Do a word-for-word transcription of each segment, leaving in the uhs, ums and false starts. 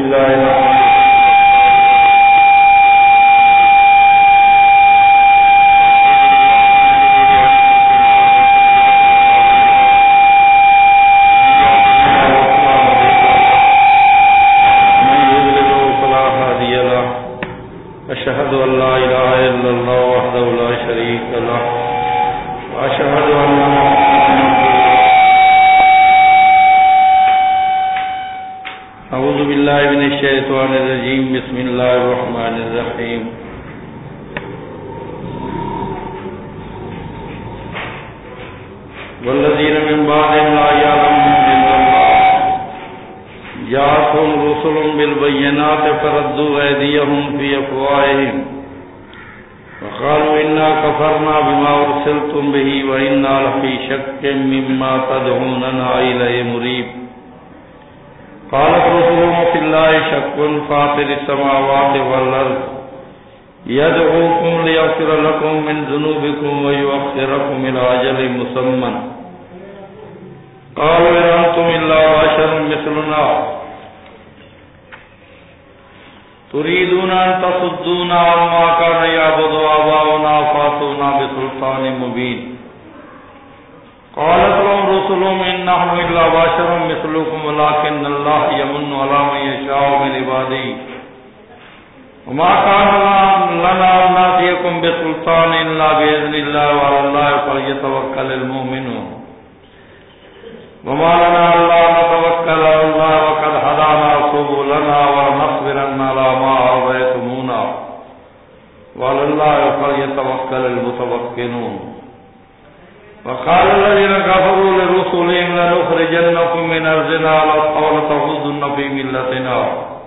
لله أشهد أن لا إله إلا الله وحده لا شريك له وأشهد أن أعوذ بالله من الشيطان الرجيم بسم الله الرحمن الرحيم والذين من بعدهم لا يعلمون إلا الله جاءتهم رسل بالبينات فردوا أيديهم في أفواههم وقالوا إنا كفرنا بما أرسلتم به وإنا لفي شك مما تدعوننا إليه مريب قالت رسلهم في الله شك فاطر السماوات والأرض يدعوكم ليغفر لكم من ذنوبكم ويؤخركم إلى أجل مسمى قالوا إن أنتم إلا بشر مثلنا تريدون أن تصدونا عما كان يعبد آباؤنا فأتونا بسلطان مبين قالت لهم رسلهم إن نحن إلا بشر مثلكم ولكن الله يمن على من يشاء من عباده وما كان لنا أن نأتيكم بسلطان إلا بإذن الله وعلى الله فليتوكل المؤمنون وما لنا ألا نتوكل على الله وقد هدانا سبلنا ولنصبرن على ما آذيتمونا وعلى الله فليتوكل المتوكلون وقال الذين كفروا لرسلهم لنخرجنكم من أرضنا أو لتعودن في ملتنا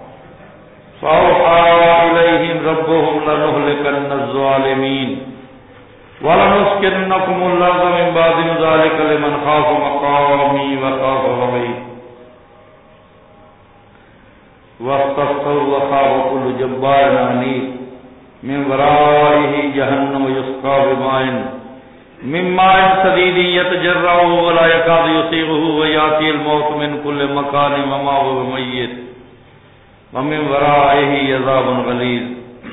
فأوحى إليهم ربهم لنهلكن الظالمين وَلَنُسْكِنَنَّكُمُ الْأَرْضَ مِنْ بَعْدِ ذَلِكَ لِمَنْ خَافَ مَقَامِي وَخَافَ وَعِيدِ وَاسْتَفْتَرُوا وَخَابَ كُلُّ جَبَّارٍ عَنِيدٍ مِنْ وَرَائِهِ جَهَنَّمُ يُسْقَى بِمَاءٍ مِنْ مَاءٍ صَدِيدٍ يَتَجَرَّعُهُ وَلَا يَكَادُ يُسِيغُهُ وَيَأْتِيهِ الْمَوْتُ مِنْ كُلِّ مَكَانٍ وَمَا هُوَ بِمَيِّتٍ وَمِنْ وَرَائِهِ عَذَابٌ غَلِيظٌ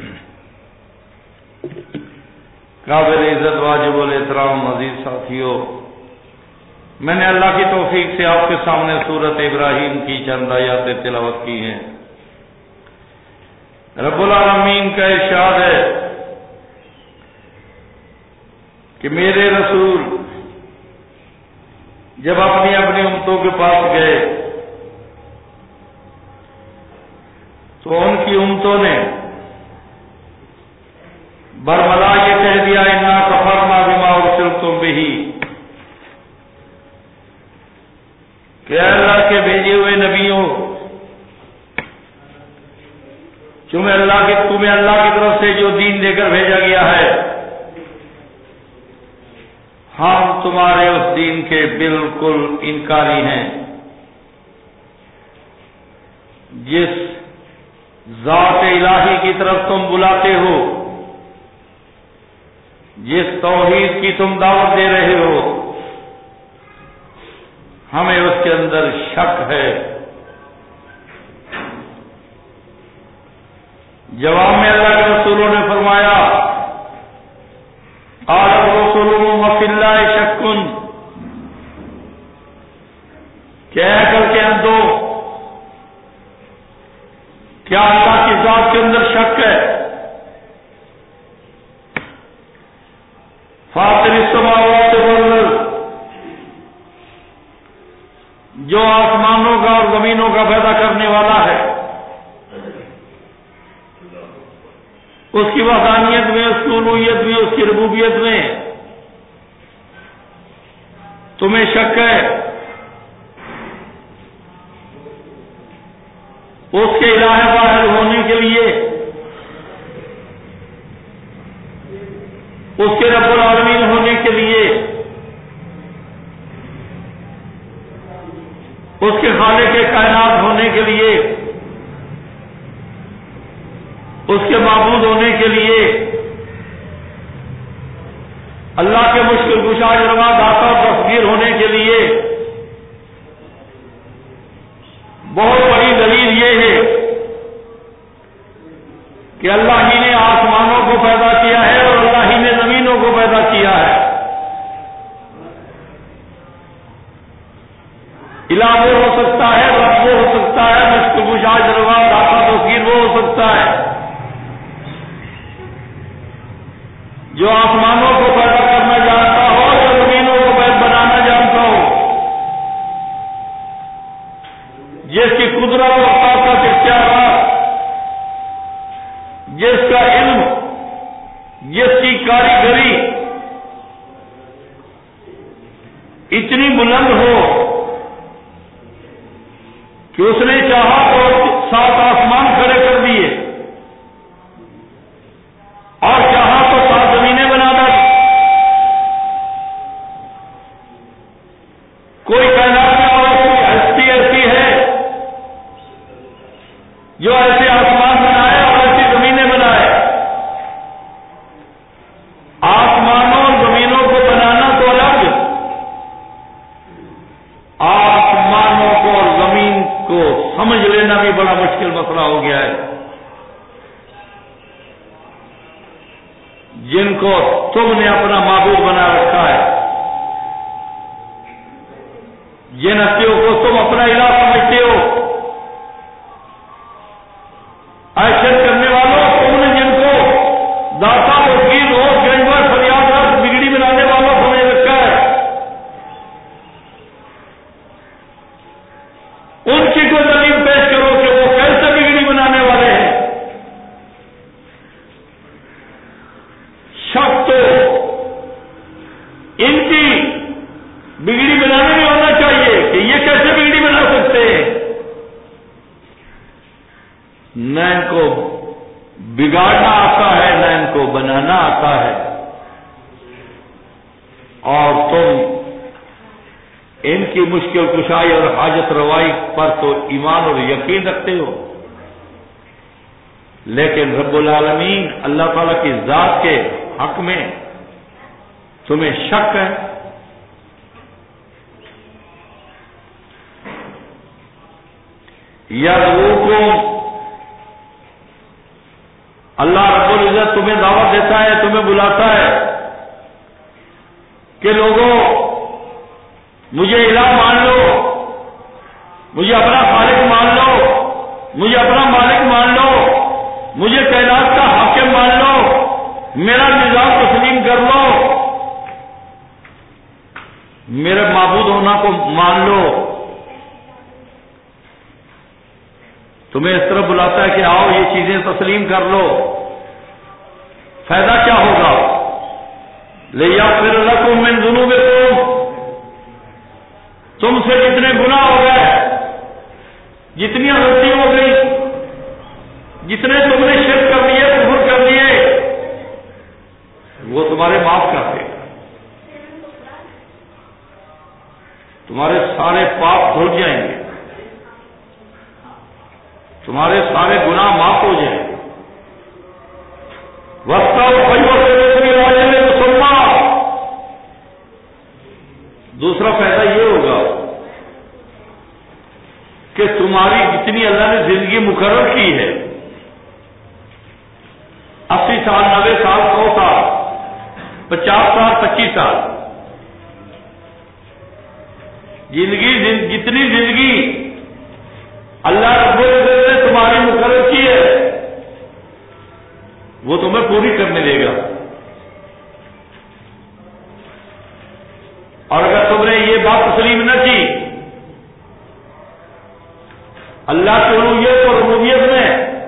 قابل عزت واجب الاحترام عزیز ساتھیو، میں نے اللہ کی توفیق سے آپ کے سامنے سورۃ ابراہیم کی چند آیاتیں تلاوت کی ہیں۔ رب العالمین کا ارشاد ہے کہ میرے رسول جب اپنی اپنی امتوں کے پاس گئے تو ان کی امتوں نے برملا یہ کہہ دیا انا کفرنا بما ارسلتم به کہ اللہ کے بھیجے ہوئے نبیوں، تمہیں اللہ کے تمہیں اللہ کی طرف سے جو دین دے کر بھیجا گیا ہے، ہم تمہارے اس دین کے بالکل انکاری ہیں۔ جس ذات الہی کی طرف تم بلاتے ہو، جس توحید کی تم دعوت دے رہے ہو، ہمیں اس کے اندر شک ہے۔ جواب میں اللہ کے رسولوں نے فرمایا قال رسولهم وفي الله شك، کہہ کر کے اندو کیا اللہ کی ذات کے اندر شک ہے؟ فاطر السماوات والارض، جو آسمانوں کا اور زمینوں کا پیدا کرنے والا ہے، اس کی وحدانیت میں، اس کی الوہیت میں، اس کی ربوبیت میں تمہیں شک ہے؟ اس کے الہ واحد ہونے کے لیے، اس کے رب العالمین ہونے کے لیے، اس کے خالق کے کائنات ہونے کے لیے، اس کے معبود ہونے کے لیے، اللہ کے مشکل کشا روا داتا اور دستگیر ہونے کے لیے بہت بڑی دلیل یہ ہے کہ اللہ ہی نے آسمانوں کو پیدا کیا ہے اور اللہ ہی نے زمینوں کو پیدا کیا ہے. الہ وہ ہو سکتا ہے، رب وہ ہو سکتا ہے، مشکل کشا جلوہ داتا توقیر وہ ہو سکتا ہے جو آسمانوں کو پیدا کرنا جانتا ہو، جو زمینوں کو بنانا جانتا ہو، جس کی قدرت اور طاقت اختیارات، جس کا علم، جس کی کاریگری اتنی بلند ہو کہ اس نے چاہا تو سات آسمان کھڑے کر دیے اور چاہا تو سات زمینیں بنا دی. کوئی کائنات میں اور کوئی ہستی ایسی ہے جو ایسے آسمان بنائے اور ایسی زمینیں بنائے. آسمانوں اور زمینوں کو بنانا تو الگ، آسمانوں کو اور زمین کو سمجھ لینا بھی بڑا مشکل مسئلہ ہو گیا ہے. جن کو تم نے اپنا معبود بنا رکھا ہے، جن ہستیوں کو تم اپنا الہ سمجھتے ہو، ایشت کرنے والوں، تم نے جن کو داتا وکیل ہو گنجور فریاد رات بگڑی بنانے والوں سمجھ رکھا ہے، ان کی کو دلیل پیش کرو کہ وہ کیسے بگڑی بنانے والے ہیں. شک تو ان کی بگڑی بنانے میں ہونا چاہیے کہ یہ کیسے بگڑی بنا سکتے ہیں. نہ ان کو بگاڑنا آتا ہے، نہ ان کو بنانا آتا ہے، اور تم ان کی مشکل کشائی اور حاجت روائی پر تو ایمان اور یقین رکھتے ہو، لیکن رب العالمین اللہ تعالی کی ذات کے حق میں تمہیں شک ہے. یدعوکم، اللہ رب العزت تمہیں دعوت دیتا ہے، تمہیں بلاتا ہے کہ لوگوں مجھے الہ مان لو، مجھے اپنا خالق مان لو، مجھے اپنا مالک مان لو، مجھے کائنات کا حاکم مان لو، میرا نظام تسلیم کر لو، میرے معبود ہونا کو مان لو. تمہیں اس طرح بلاتا ہے کہ آؤ یہ چیزیں تسلیم کر لو. فائدہ کیا ہوگا؟ لِيَغْفِرَ لَكُم مِّن ذُنُوبِكُم، تم سے جتنے گناہ ہو گئے، جتنی غلطی ہو گئی، جتنے تم نے شرک کر دیے، کفر کر دیے، وہ تمہارے معاف کر دے. تمہارے سارے پاپ دھل جائیں گے، تمہارے سارے گناہ معاف ہو جائیں. دوسرا فائدہ یہ ہوگا کہ تمہاری جتنی اللہ نے زندگی مقرر کی ہے، اسی سال، نبے سال، سو سال، پچاس سال، پچیس سال، زندگی جتنی زندگی اللہ رب العزت نے تمہاری مقرر کی ہے وہ تمہیں پوری کرنے دے گا. اور اگر تم نے یہ بات تسلیم نہ کی، اللہ کی الوہیت اور ربوبیت میں،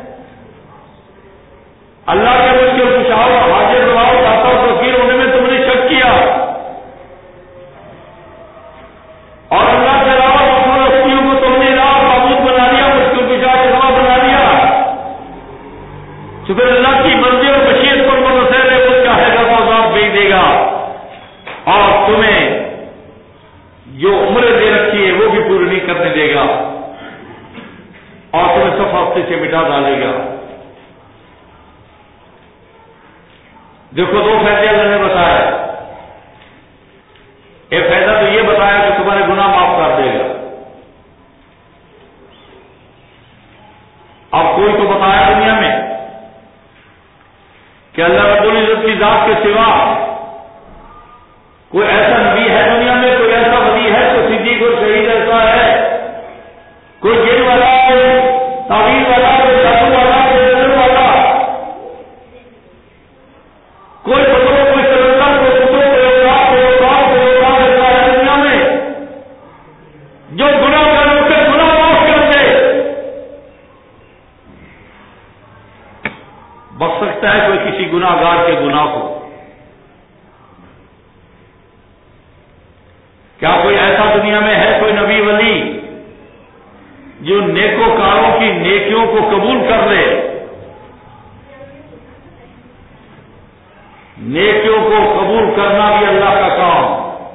اللہ کے مشکل کشاؤ، حاجت رواؤ، داتا و توقیر ہونے میں تم نے شک کیا، اور اللہ کے علاوہ دوسرے ہستیوں کو تم نے الہ معبود بنا لیا، مشکل کشا روا بنا لیا، تو پھر اللہ کی مرضی اور مشیت پر منحصر ہے، وہ چاہے گا تو عذاب بھیج دے گا اور تمہیں جو عمریں دے رکھی ہے وہ بھی پوری نہیں کرنے دے گا اور تمہیں سب ہفتے سے مٹا ڈالے گا. دیکھو دو فائدے اللہ نے بتایا. ایک فائدہ تو یہ بتایا کہ تمہارے گناہ معاف کر دے گا. اب کوئی تو بتایا دنیا میں کہ اللہ رب العزت کی ذات کے سوا کوئی ایسا نبی ہے دنیا میں، کوئی ایسا ولی ہے، کوئی صدیق اور شہید ایسا ہے، کوئی جن والا، کوئی تعویذ والا، کوئی جادو والا، کوئی نظر والا، کوئی بزرگ، کوئی سرندر، کوئی کتب، کوئی اوقات، کوئی اوقات، کوئی اوقات ایسا ہے دنیا میں جو گناہ کرنے سے گناہ معاف کر دے، بخش سکتا ہے کوئی کسی گناہ گار کے گناہ کو؟ کیا کوئی ایسا دنیا میں ہے کوئی نبی ولی جو نیکوکاروں کی نیکیوں کو قبول کر لے؟ نیکیوں کو قبول کرنا بھی اللہ کا کام،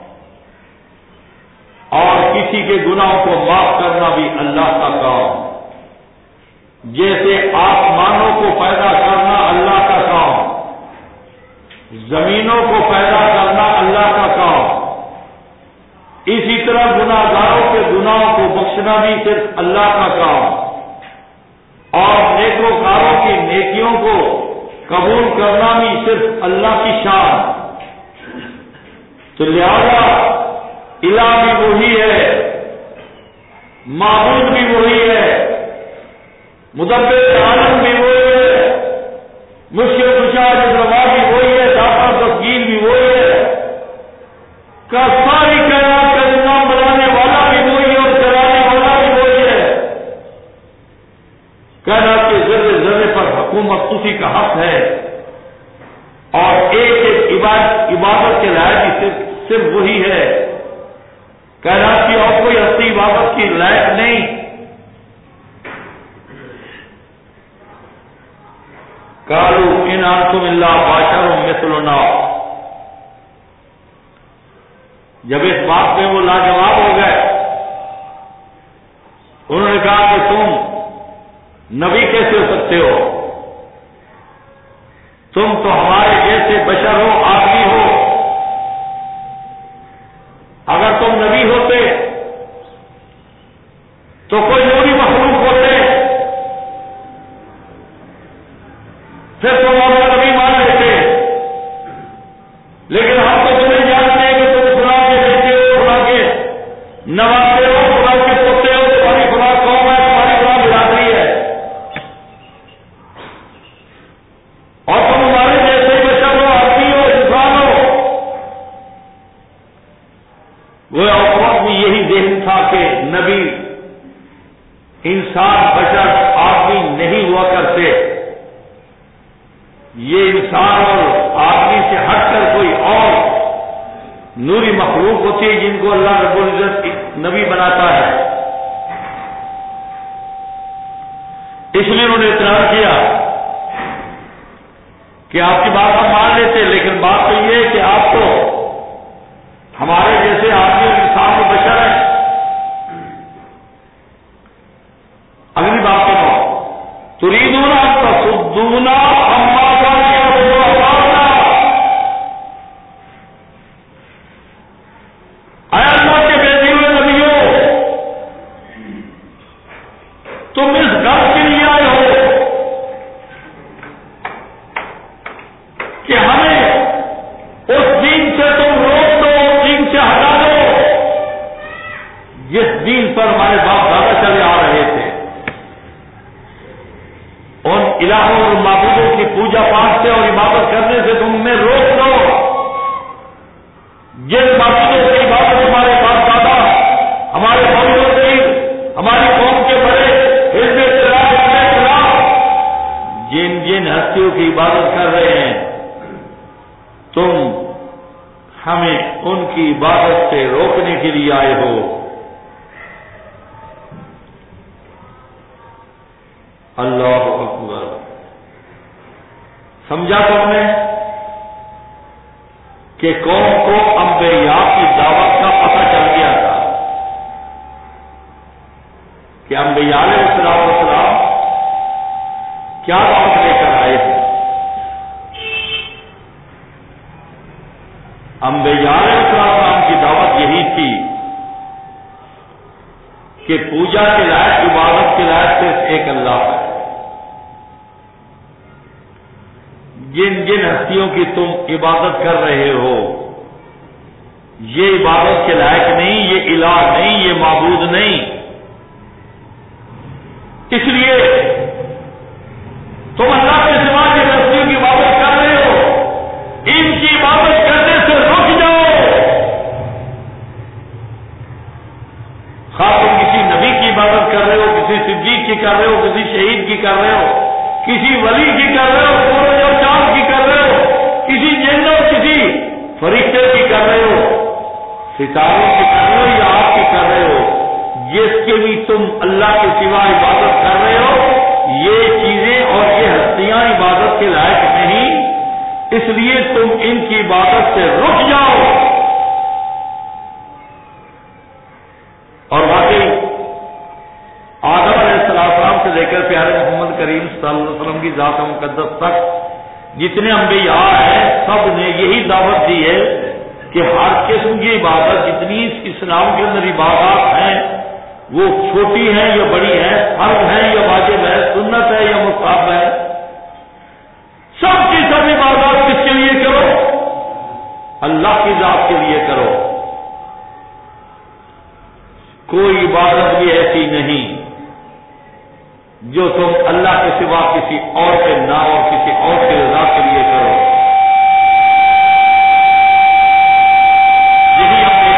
اور کسی کے گناہوں کو معاف کرنا بھی اللہ کا کام۔ جیسے آسمانوں کو پیدا کرنا اللہ کا کام، زمینوں کو پیدا کرنا اللہ کا کام، اسی طرح گناہ گاروں کے گناہوں کو بخشنا بھی صرف اللہ کا کام، اور نیکوکاروں کی نیکیوں کو قبول کرنا بھی صرف اللہ کی شان۔ تو لہذا الہ بھی وہی ہے، معبود بھی وہی ہے، مدبر عالم بھی وہی ہے، مشکل کشا روا بھی وہی ہے، دافع تسکین بھی وہی ہے، کا ساری کائنات کا نظام بنانے والا بھی وہی ہے اور چلانے والا بھی وہی ہے۔ کائنات کے ذرے ذرے پر حکومت اسی کا حق ہے، اور ایک ایک عبادت عبادت کے لائق ہی صرف صرف وہی ہے۔ کائنات کی اور کوئی ہستی عبادت کی لائق نہیں۔ قالوا ان انتم الا بشر مثلنا، جب اس بات پہ وہ لاجواب ہو گئے، انہوں نے کہا کہ تم نبی کیسے ہو سکتے ہو؟ تم تو ہمارے جیسے بشر ہو، آدمی ہو۔ اگر تم نبی ہوتے تو کوئی نوری مخلوق ہوتے، پھر تم اور نبی مان لیتے، لیکن ہم تو تمہیں جانتے ہیں کہ تم خدا کے بیٹے ہو، خدا کے نواسے ہو، خدا کے پوتے ہو، تمہاری خدا قوم ہے، تمہاری خدا برادری ہے، اور تم ہمارے جیسے بشر ہو، آدمی ہو، انسان ہو۔ وہ اس وقت میں یہی ذہن تھا کہ نبی انسان، بشر، آدمی نہیں ہوا کرتے، یہ انسان اور آدمی سے ہٹ کر کوئی اور نوری مخلوق ہوتی ہے جن کو اللہ رب العزت نبی بناتا ہے۔ اس لیے انہوں نے اعتراض کیا کہ آپ کی بات ہم مان لیتے، لیکن بات تو یہ ہے کہ آپ تو ہمارے جیسے آدمی اور انسان و بشر ہیں۔ اگلی بات سنو، تریدون ان تصدونا عما كان يعبد آباؤنا، اے اللہ کے بھیجے ہوئے نبیوں، تم اس گھر کے لیے آئے ہو کہ ہمیں اس دین سے تم روک دو، اس دین سے ہٹا دو جس دین پر ہمارے باپ دادا چلے آ رہے تھے۔ ان الہوں اور معبودوں کی پوجا پاٹ سے اور عبادت کرنے سے تم میں روک دو، جن معبودوں کی عبادت ہمارے باپ دادا، ہمارے بزرگوں کی، ہماری قوم کے بڑے حزب اختلاف اختلاف جن جن ہستیوں کی عبادت کر رہے ہیں، تم ہمیں ان کی عبادت سے روکنے کے لیے آئے ہو۔ اللہ اکبر، سمجھا تم نے کہ قوم کو انبیاء کی دعوت کا پتہ چل گیا تھا کہ انبیاء علیہ السلام والسلام کیا دعوت لے کر آئے ہیں۔ انبیاء علیہ السلام کی دعوت یہی تھی کہ پوجا کے لائق، عبادت کے لائق صرف ایک اللہ ہے۔ جن جن ہستیوں کی تم عبادت کر رہے ہو یہ عبادت کے لائق نہیں، یہ الہ نہیں، یہ معبود نہیں، اس لیے تم اللہ کے سوا جن ہستیوں کی عبادت کر رہے ہو ان کی عبادت کرنے سے رک جاؤ۔ خاص تم کسی نبی کی عبادت کر رہے ہو، کسی صدیق کی کر رہے ہو، کسی شہید کی کر رہے ہو، کسی ولی کی کر رہے ہو، سورج اور چاند کی کر رہے ہو، کسی جن اور کسی فرشتے کی کر رہے ہو، ستاروں کی کر رہے ہو یا آپ کی کر رہے ہو، جس کے بھی تم اللہ کے سوا عبادت کر رہے ہو یہ چیزیں اور یہ ہستیاں عبادت کے لائق نہیں، اس لیے تم ان کی عبادت سے رک جاؤ۔ اور واقعی آدم علیہ السلام سے لے کر پیارے محمد کریم صلی اللہ علیہ وسلم کی ذات مقدس تک جتنے انبیاء ہیں سب نے یہی دعوت دی ہے کہ ہر قسم کی عبادت جتنی اسلام کے اندر عبادات ہیں وہ چھوٹی ہیں یا بڑی ہیں، فرض ہیں یا واجب ہے، سنت ہے یا مستحب ہے، سب کی سب عبادات کس کے لیے کرو؟ اللہ کی ذات کے لیے کرو۔ کوئی عبادت بھی ایسی نہیں جو تم اللہ کے سوا کسی اور کے نام اور کسی اور کے رضا کے لیے کرو۔ یہی اپنے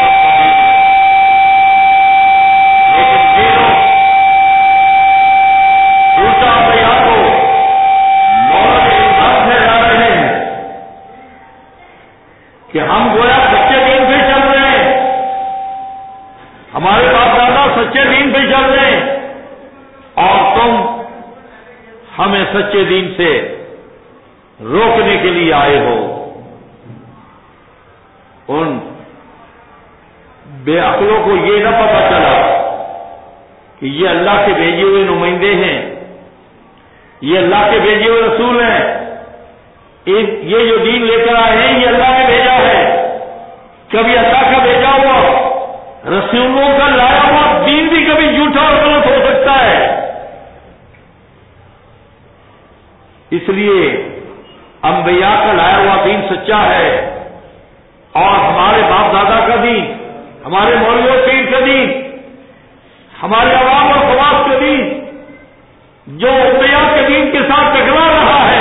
لیکن یہ لوگ الٹا انبیاء کو مولا کے انسان سے جا رہے ہیں کہ ہم گویا سچے دین پہ چل رہے ہیں، ہمارے باپ دادا سچے دین پہ چل رہے ہیں اور تم ہمیں سچے دین سے روکنے کے لیے آئے ہو۔ ان بے عقلوں کو یہ نہ پتا چلا کہ یہ اللہ کے بھیجے ہوئے نمائندے ہیں، یہ اللہ کے بھیجے ہوئے رسول ہیں، یہ جو دین لے کر آئے ہیں یہ اللہ نے بھیجا ہے۔ کبھی اللہ کا بھیجا ہوا رسولوں کا لایا ہوا دین بھی کبھی جھوٹا اور غلط ہو سکتا ہے، اس لیے انبیاء کا لایا ہوا دین سچا ہے اور ہمارے باپ دادا کا دین، ہمارے مولوی اور پیر کا دین، ہمارے عوام اور خواص کا دین جو انبیاء کے دین کے ساتھ ٹکرا رہا ہے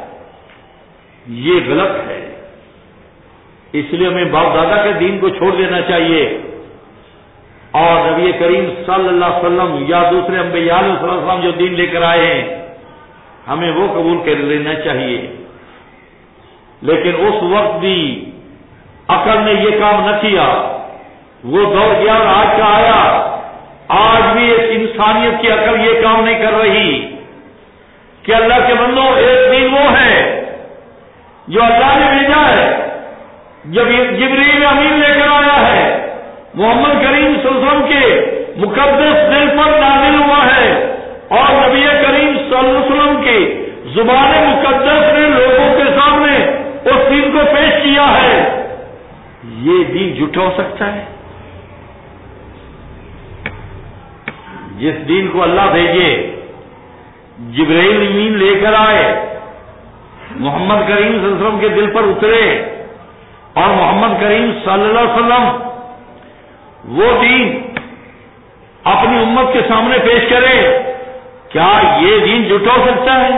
یہ غلط ہے۔ اس لیے ہمیں باپ دادا کے دین کو چھوڑ دینا چاہیے اور نبی کریم صلی اللہ علیہ وسلم یا دوسرے انبیاء علیہ السلام جو دین لے کر آئے ہیں ہمیں وہ قبول کر لینا چاہیے۔ لیکن اس وقت بھی عقل نے یہ کام نہ کیا، وہ دور گیا اور آج کا آیا۔ آج بھی ایک انسانیت کی عقل یہ کام نہیں کر رہی کہ اللہ کے بندوں ایک دین وہ ہے جو اللہ نے بھیجا ہے، جب جبریل امین لے کر آیا ہے، محمد کریم صلی اللہ علیہ وسلم کے مقدس دل پر نازل ہوا ہے اور نبی کریم صلی اللہ علیہ وسلم کی زبان مقدس نے لوگوں کے سامنے اس دین کو پیش کیا ہے، یہ دین جھوٹا ہو سکتا ہے؟ جس دین کو اللہ بھیجے، جبرائیل امین لے کر آئے، محمد کریم صلی اللہ علیہ وسلم کے دل پر اترے اور محمد کریم صلی اللہ علیہ وسلم وہ دین اپنی امت کے سامنے پیش کرے، کیا یہ دین جھوٹا ہو سکتا ہے؟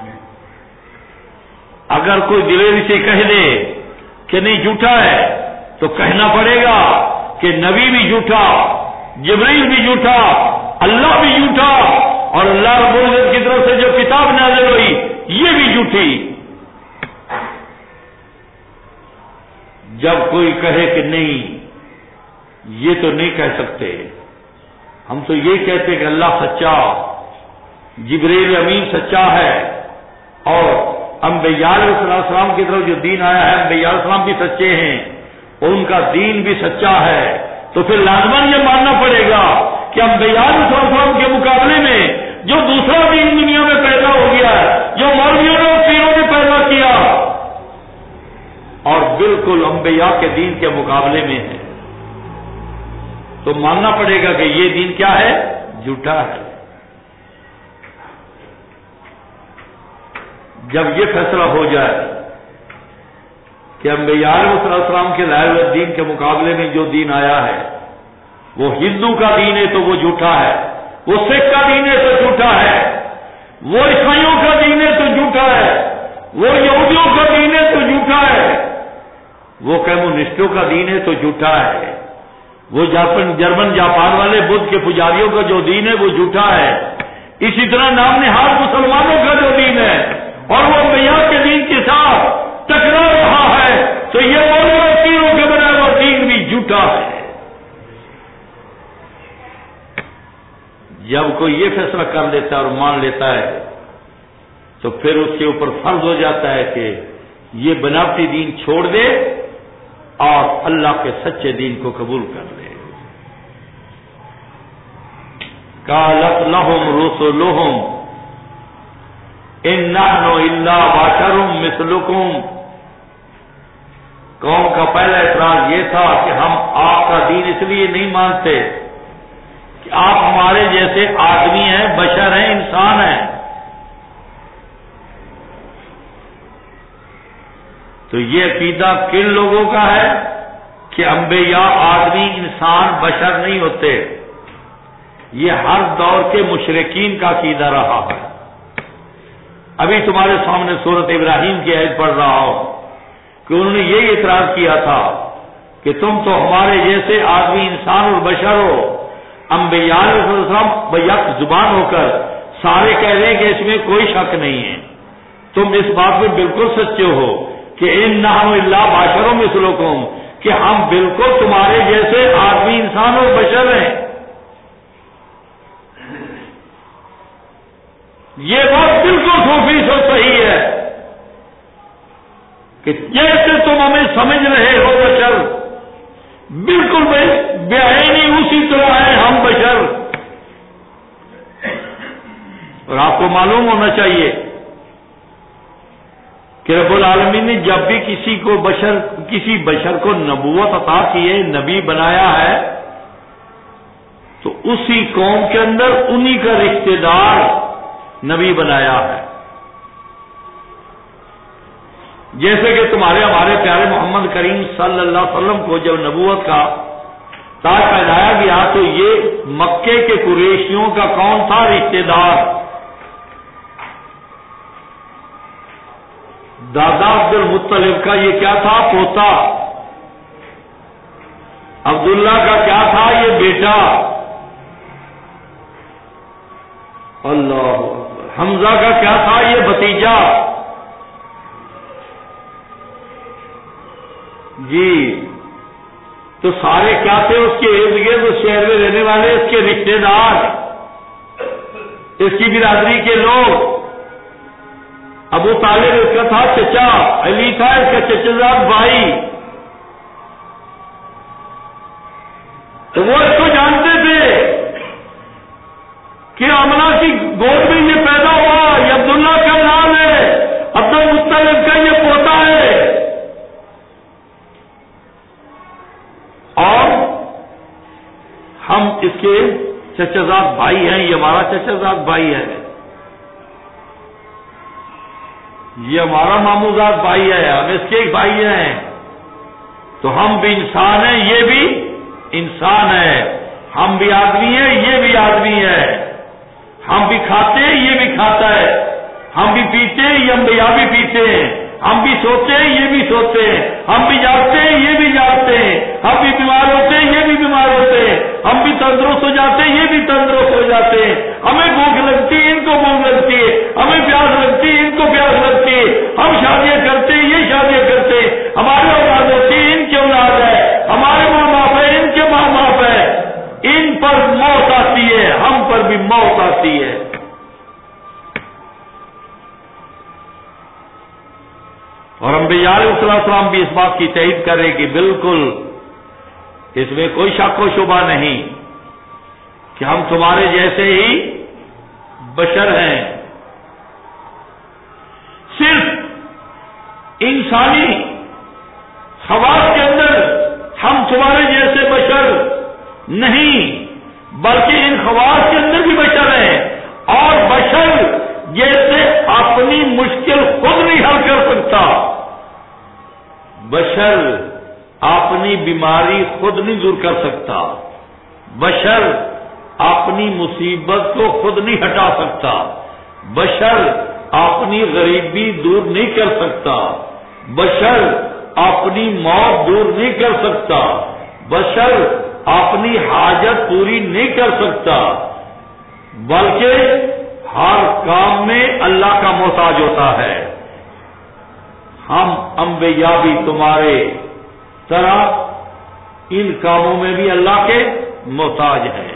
اگر کوئی دلیری سے کہہ دے کہ نہیں جھوٹا ہے تو کہنا پڑے گا کہ نبی بھی جھوٹا، جبریل بھی جھوٹا، اللہ بھی جھوٹا اور اللہ رب العزت کی طرف سے جو کتاب نازل ہوئی یہ بھی جھوٹی۔ جب کوئی کہے کہ نہیں یہ تو نہیں کہہ سکتے، ہم تو یہ کہتے کہ اللہ سچا، جبریل امین سچا ہے اور انبیاء علیہ السلام کی طرف جو دین آیا ہے انبیاء علیہ السلام بھی سچے ہیں اور ان کا دین بھی سچا ہے، تو پھر لازماً یہ ماننا پڑے گا کہ انبیاء علیہ السلام کے مقابلے میں جو دوسرا دین دنیا میں پیدا ہو گیا ہے، جو مولویوں نے اور پیروں نے پیدا کیا اور بالکل انبیاء کے دین کے مقابلے میں ہے، تو ماننا پڑے گا کہ یہ دین کیا ہے؟ جھوٹا ہے۔ جب یہ فیصلہ ہو جائے کہ انبیاء علیہ السلام کے لائے ہوئے دین کے مقابلے میں جو دین آیا ہے وہ ہندو کا دین ہے تو وہ جھوٹا ہے، وہ سکھ کا دین ہے تو جھوٹا ہے، وہ عیسائیوں کا دین ہے تو جھوٹا ہے، وہ یہودیوں کا دین ہے تو جھوٹا ہے، وہ کمیونسٹوں کا دین ہے تو جھوٹا ہے، وہ جاپن جرمن جاپان والے بدھ کے پجاریوں کا جو دین ہے وہ جھوٹا ہے، اسی طرح نام نہاد مسلمانوں کا جو دین ہے اور وہ انبیاء کے دین کے ساتھ ٹکرا رہا ہے تو یہ مولانا تیروں کے بنایا ہوا دین بھی جھوٹا ہے۔ جب کوئی یہ فیصلہ کر لیتا ہے اور مان لیتا ہے تو پھر اس کے اوپر فرض ہو جاتا ہے کہ یہ بناوٹی دین چھوڑ دے اور اللہ کے سچے دین کو قبول کر لے۔ قالت لهم رسلهم ان نحن الا بشر مثلكم، قوم کا پہلا اعتراض یہ تھا کہ ہم آپ کا دین اس لیے نہیں مانتے کہ آپ ہمارے جیسے آدمی ہیں، بشر ہیں، انسان ہیں۔ تو یہ عقیدہ کن لوگوں کا ہے کہ انبیاء آدمی، انسان، بشر نہیں ہوتے؟ یہ ہر دور کے مشرکین کا عقیدہ رہا ہے۔ ابھی تمہارے سامنے سورۃ ابراہیم کی آیت پڑھ رہا ہوں کہ انہوں نے یہی اعتراض کیا تھا کہ تم تو ہمارے جیسے آدمی، انسان اور بشر ہو۔ انبیاء علیہ السلام بیک زبان ہو کر سارے کہہ رہے ہیں کہ اس میں کوئی شک نہیں ہے، تم اس بات میں بالکل سچے ہو کہ ان نحن الا بشر مثلکم، کہ ہم بالکل تمہارے جیسے آدمی، انسان اور بشر ہیں۔ یہ بات بالکل سو فیصد صحیح ہے کہ جیسے تم ہمیں سمجھ رہے ہو بشر، بالکل بے عینی اسی طرح ہے ہم بشر۔ اور آپ کو معلوم ہونا چاہیے کہ رب العالمین نے جب بھی کسی کو بشر کسی بشر کو نبوت عطا کی ہے، نبی بنایا ہے، تو اسی قوم کے اندر انہی کا رشتہ دار نبی بنایا ہے۔ جیسے کہ تمہارے ہمارے پیارے محمد کریم صلی اللہ علیہ وسلم کو جب نبوت کا تاج پہنایا گیا تو یہ مکے کے قریشیوں کا کون تھا رشتہ دار؟ دادا عبد المطلب کا یہ کیا تھا؟ پوتا۔ عبداللہ کا کیا تھا؟ یہ بیٹا۔ اللہ اکبر۔ حمزہ کا کیا تھا؟ یہ بھتیجا۔ جی تو سارے کیا تھے؟ اس کے ارد گرد اس شہر میں رہنے والے، اس کے رشتے دار، اس کی برادری کے لوگ۔ ابو طالب اس کا تھا چچا، علی تھا اس کا چچا بھائی، تو وہ اس کو جانتے تھے کہ آمنہ کی گود میں یہ پیدا ہوا، یہ عبداللہ کا نام ہے، عبد المطلب کا یہ پوتا ہے۔ اور ہم اس کے چچا زاد بھائی ہیں، یہ ہمارا چچا زاد بھائی ہے، یہ ہمارا ماموں زاد بھائی ہے، ہم اس کے بھائی ہیں، تو ہم بھی انسان ہیں، یہ بھی انسان ہے، ہم بھی آدمی ہیں، یہ بھی آدمی ہے، ہم بھی کھاتے ہیں، یہ بھی کھاتا ہے، ہم بھی پیتے ہیں، یہ انبیاء بھی پیتے ہیں، ہم بھی سوتے ہیں، یہ بھی سوتے ہیں، ہم بھی جاگتے ہیں، یہ بھی جاگتے ہیں، ہم بھی بیمار ہوتے ہیں، یہ بھی بیمار ہوتے ہیں، ہم بھی تندرست ہو جاتے ہیں، یہ بھی تندرست ہو جاتے ہیں، ہمیں بھوک لگتی ہے، ان کو بھوک لگتی ہے، ہمیں پیاس لگتی ہے، ان کو پیاس لگتی ہے، ہم شادیاں کرتے ہیں، یہ شادیاں کرتے ہیں، ہمارے اولاد ہوتی ہے، ان کی اولاد ہے، ہمارے ماں باپ ہے، ان کے ماں باپ ہے، ان پر موت آتی ہے، ہم پر بھی موت آتی ہے۔ اور انبیاء علیہ السلام بھی اس بات کی تائید کرے کہ بالکل اس میں کوئی شک و شبہ نہیں کہ ہم تمہارے جیسے ہی بشر ہیں، صرف انسانی خواص کے اندر ہم تمہارے جیسے بشر نہیں، بلکہ ان خواص کے اندر بھی بشر ہیں، اور بشر جیسے اپنی مشکل بشر اپنی بیماری خود نہیں دور کر سکتا، بشر اپنی مصیبت کو خود نہیں ہٹا سکتا، بشر اپنی غریبی دور نہیں کر سکتا، بشر اپنی موت دور نہیں کر سکتا، بشر اپنی حاجت پوری نہیں کر سکتا، بلکہ ہر کام میں اللہ کا محتاج ہوتا ہے۔ ہم انبیاء بھی تمہارے طرح ان کاموں میں بھی اللہ کے محتاج ہیں۔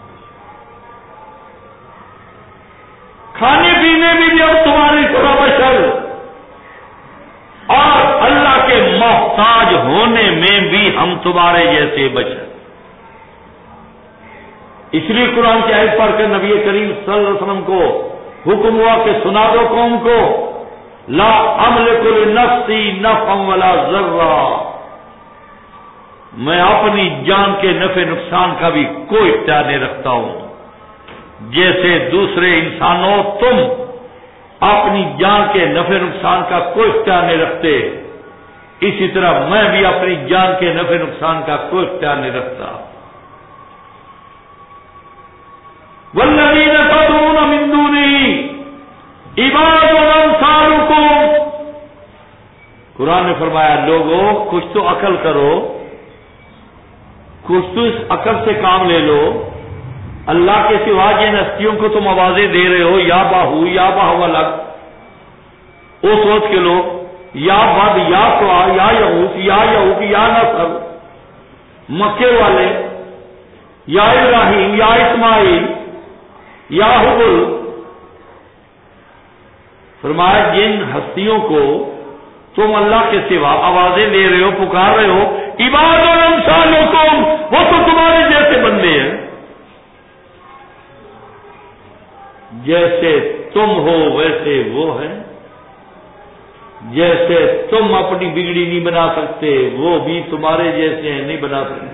کھانے پینے میں بھی اب تمہاری طرح بشر، اور اللہ کے محتاج ہونے میں بھی ہم تمہارے جیسے بشر۔ اس لیے قرآن کی آیت پڑھ کر نبی کریم صلی اللہ علیہ وسلم کو حکم ہوا کہ سنا دو قوم کو، لا املک لنفسی نفعا ولا ضرا، میں اپنی جان کے نفع نقصان کا بھی کوئی اختیار نہیں رکھتا ہوں۔ جیسے دوسرے انسانوں تم اپنی جان کے نفع نقصان کا کوئی اختیار نہیں رکھتے، اسی طرح میں بھی اپنی جان کے نفع نقصان کا کوئی اختیار نہیں رکھتا۔ والذین تدعون من دونہ عباد امثالکم، قرآن نے فرمایا لوگوں کچھ تو عقل کرو، کچھ تو اس عقل سے کام لے لو۔ اللہ کے سوا جن ہستیوں کو تم آوازیں دے رہے ہو، یا باہو یا باہولک، وہ سوچ کے لو، یا بد یا سوا یا یعوق یا یعوق یا نصر، مکے والے، یا ابراہیم یا اسماعیل یا حبل، فرمایا جن ہستیوں کو تم اللہ کے سوا آوازیں دے رہے ہو، پکار رہے ہو، عباد امثالکم، وہ تو تمہارے جیسے بندے ہیں، جیسے تم ہو ویسے وہ ہیں، جیسے تم اپنی بگڑی نہیں بنا سکتے وہ بھی تمہارے جیسے ہیں، نہیں بنا سکتے۔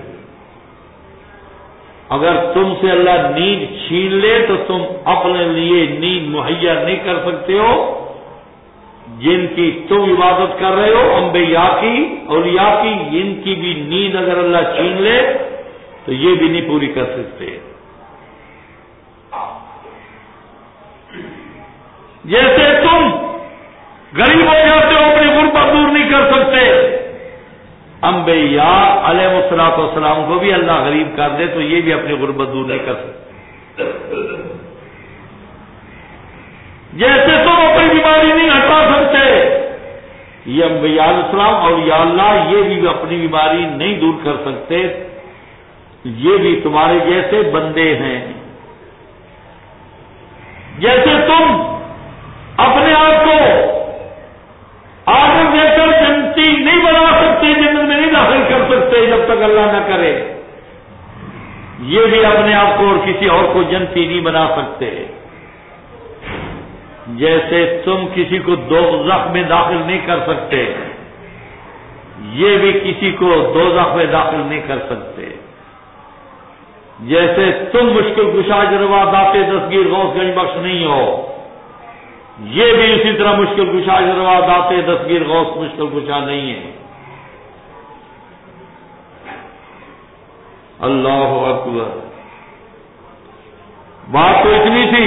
اگر تم سے اللہ نیند چھین لے تو تم اپنے لیے نیند مہیا نہیں کر سکتے ہو، جن کی تم عبادت کر رہے ہو انبیاء کی، اولیاء کی، ان کی بھی نیند اگر اللہ چھین لے تو یہ بھی نہیں پوری کر سکتے۔ جیسے تم غریب ہو جاتے ہو اپنی غربت دور نہیں کر سکتے، انبیاء علیہ الصلوۃ والسلام کو بھی اللہ غریب کر دے تو یہ بھی اپنی غربت دور نہیں کر سکتے۔ جیسے تم اپنی بیماری نہیں ہٹا سکتے، یہ انبیاء علیہ السلام اور یا اللہ یہ بھی اپنی بیماری نہیں دور کر سکتے، یہ بھی تمہارے جیسے بندے ہیں۔ جیسے تم اپنے آپ کو آدم دے کر جنتی نہیں بنا سکتے، جنت میں نہیں داخل کر سکتے جب تک اللہ نہ کرے، یہ بھی اپنے آپ کو اور کسی اور کو جنتی نہیں بنا سکتے۔ جیسے تم کسی کو دوزخ میں داخل نہیں کر سکتے، یہ بھی کسی کو دوزخ میں داخل نہیں کر سکتے۔ جیسے تم مشکل کشا جروا داتے دستگیر غوث گنج بخش نہیں ہو، یہ بھی اسی طرح مشکل کشا جروا داتے دستگیر غوث مشکل کشا نہیں ہے۔ اللہ اکبر۔ بات تو اتنی تھی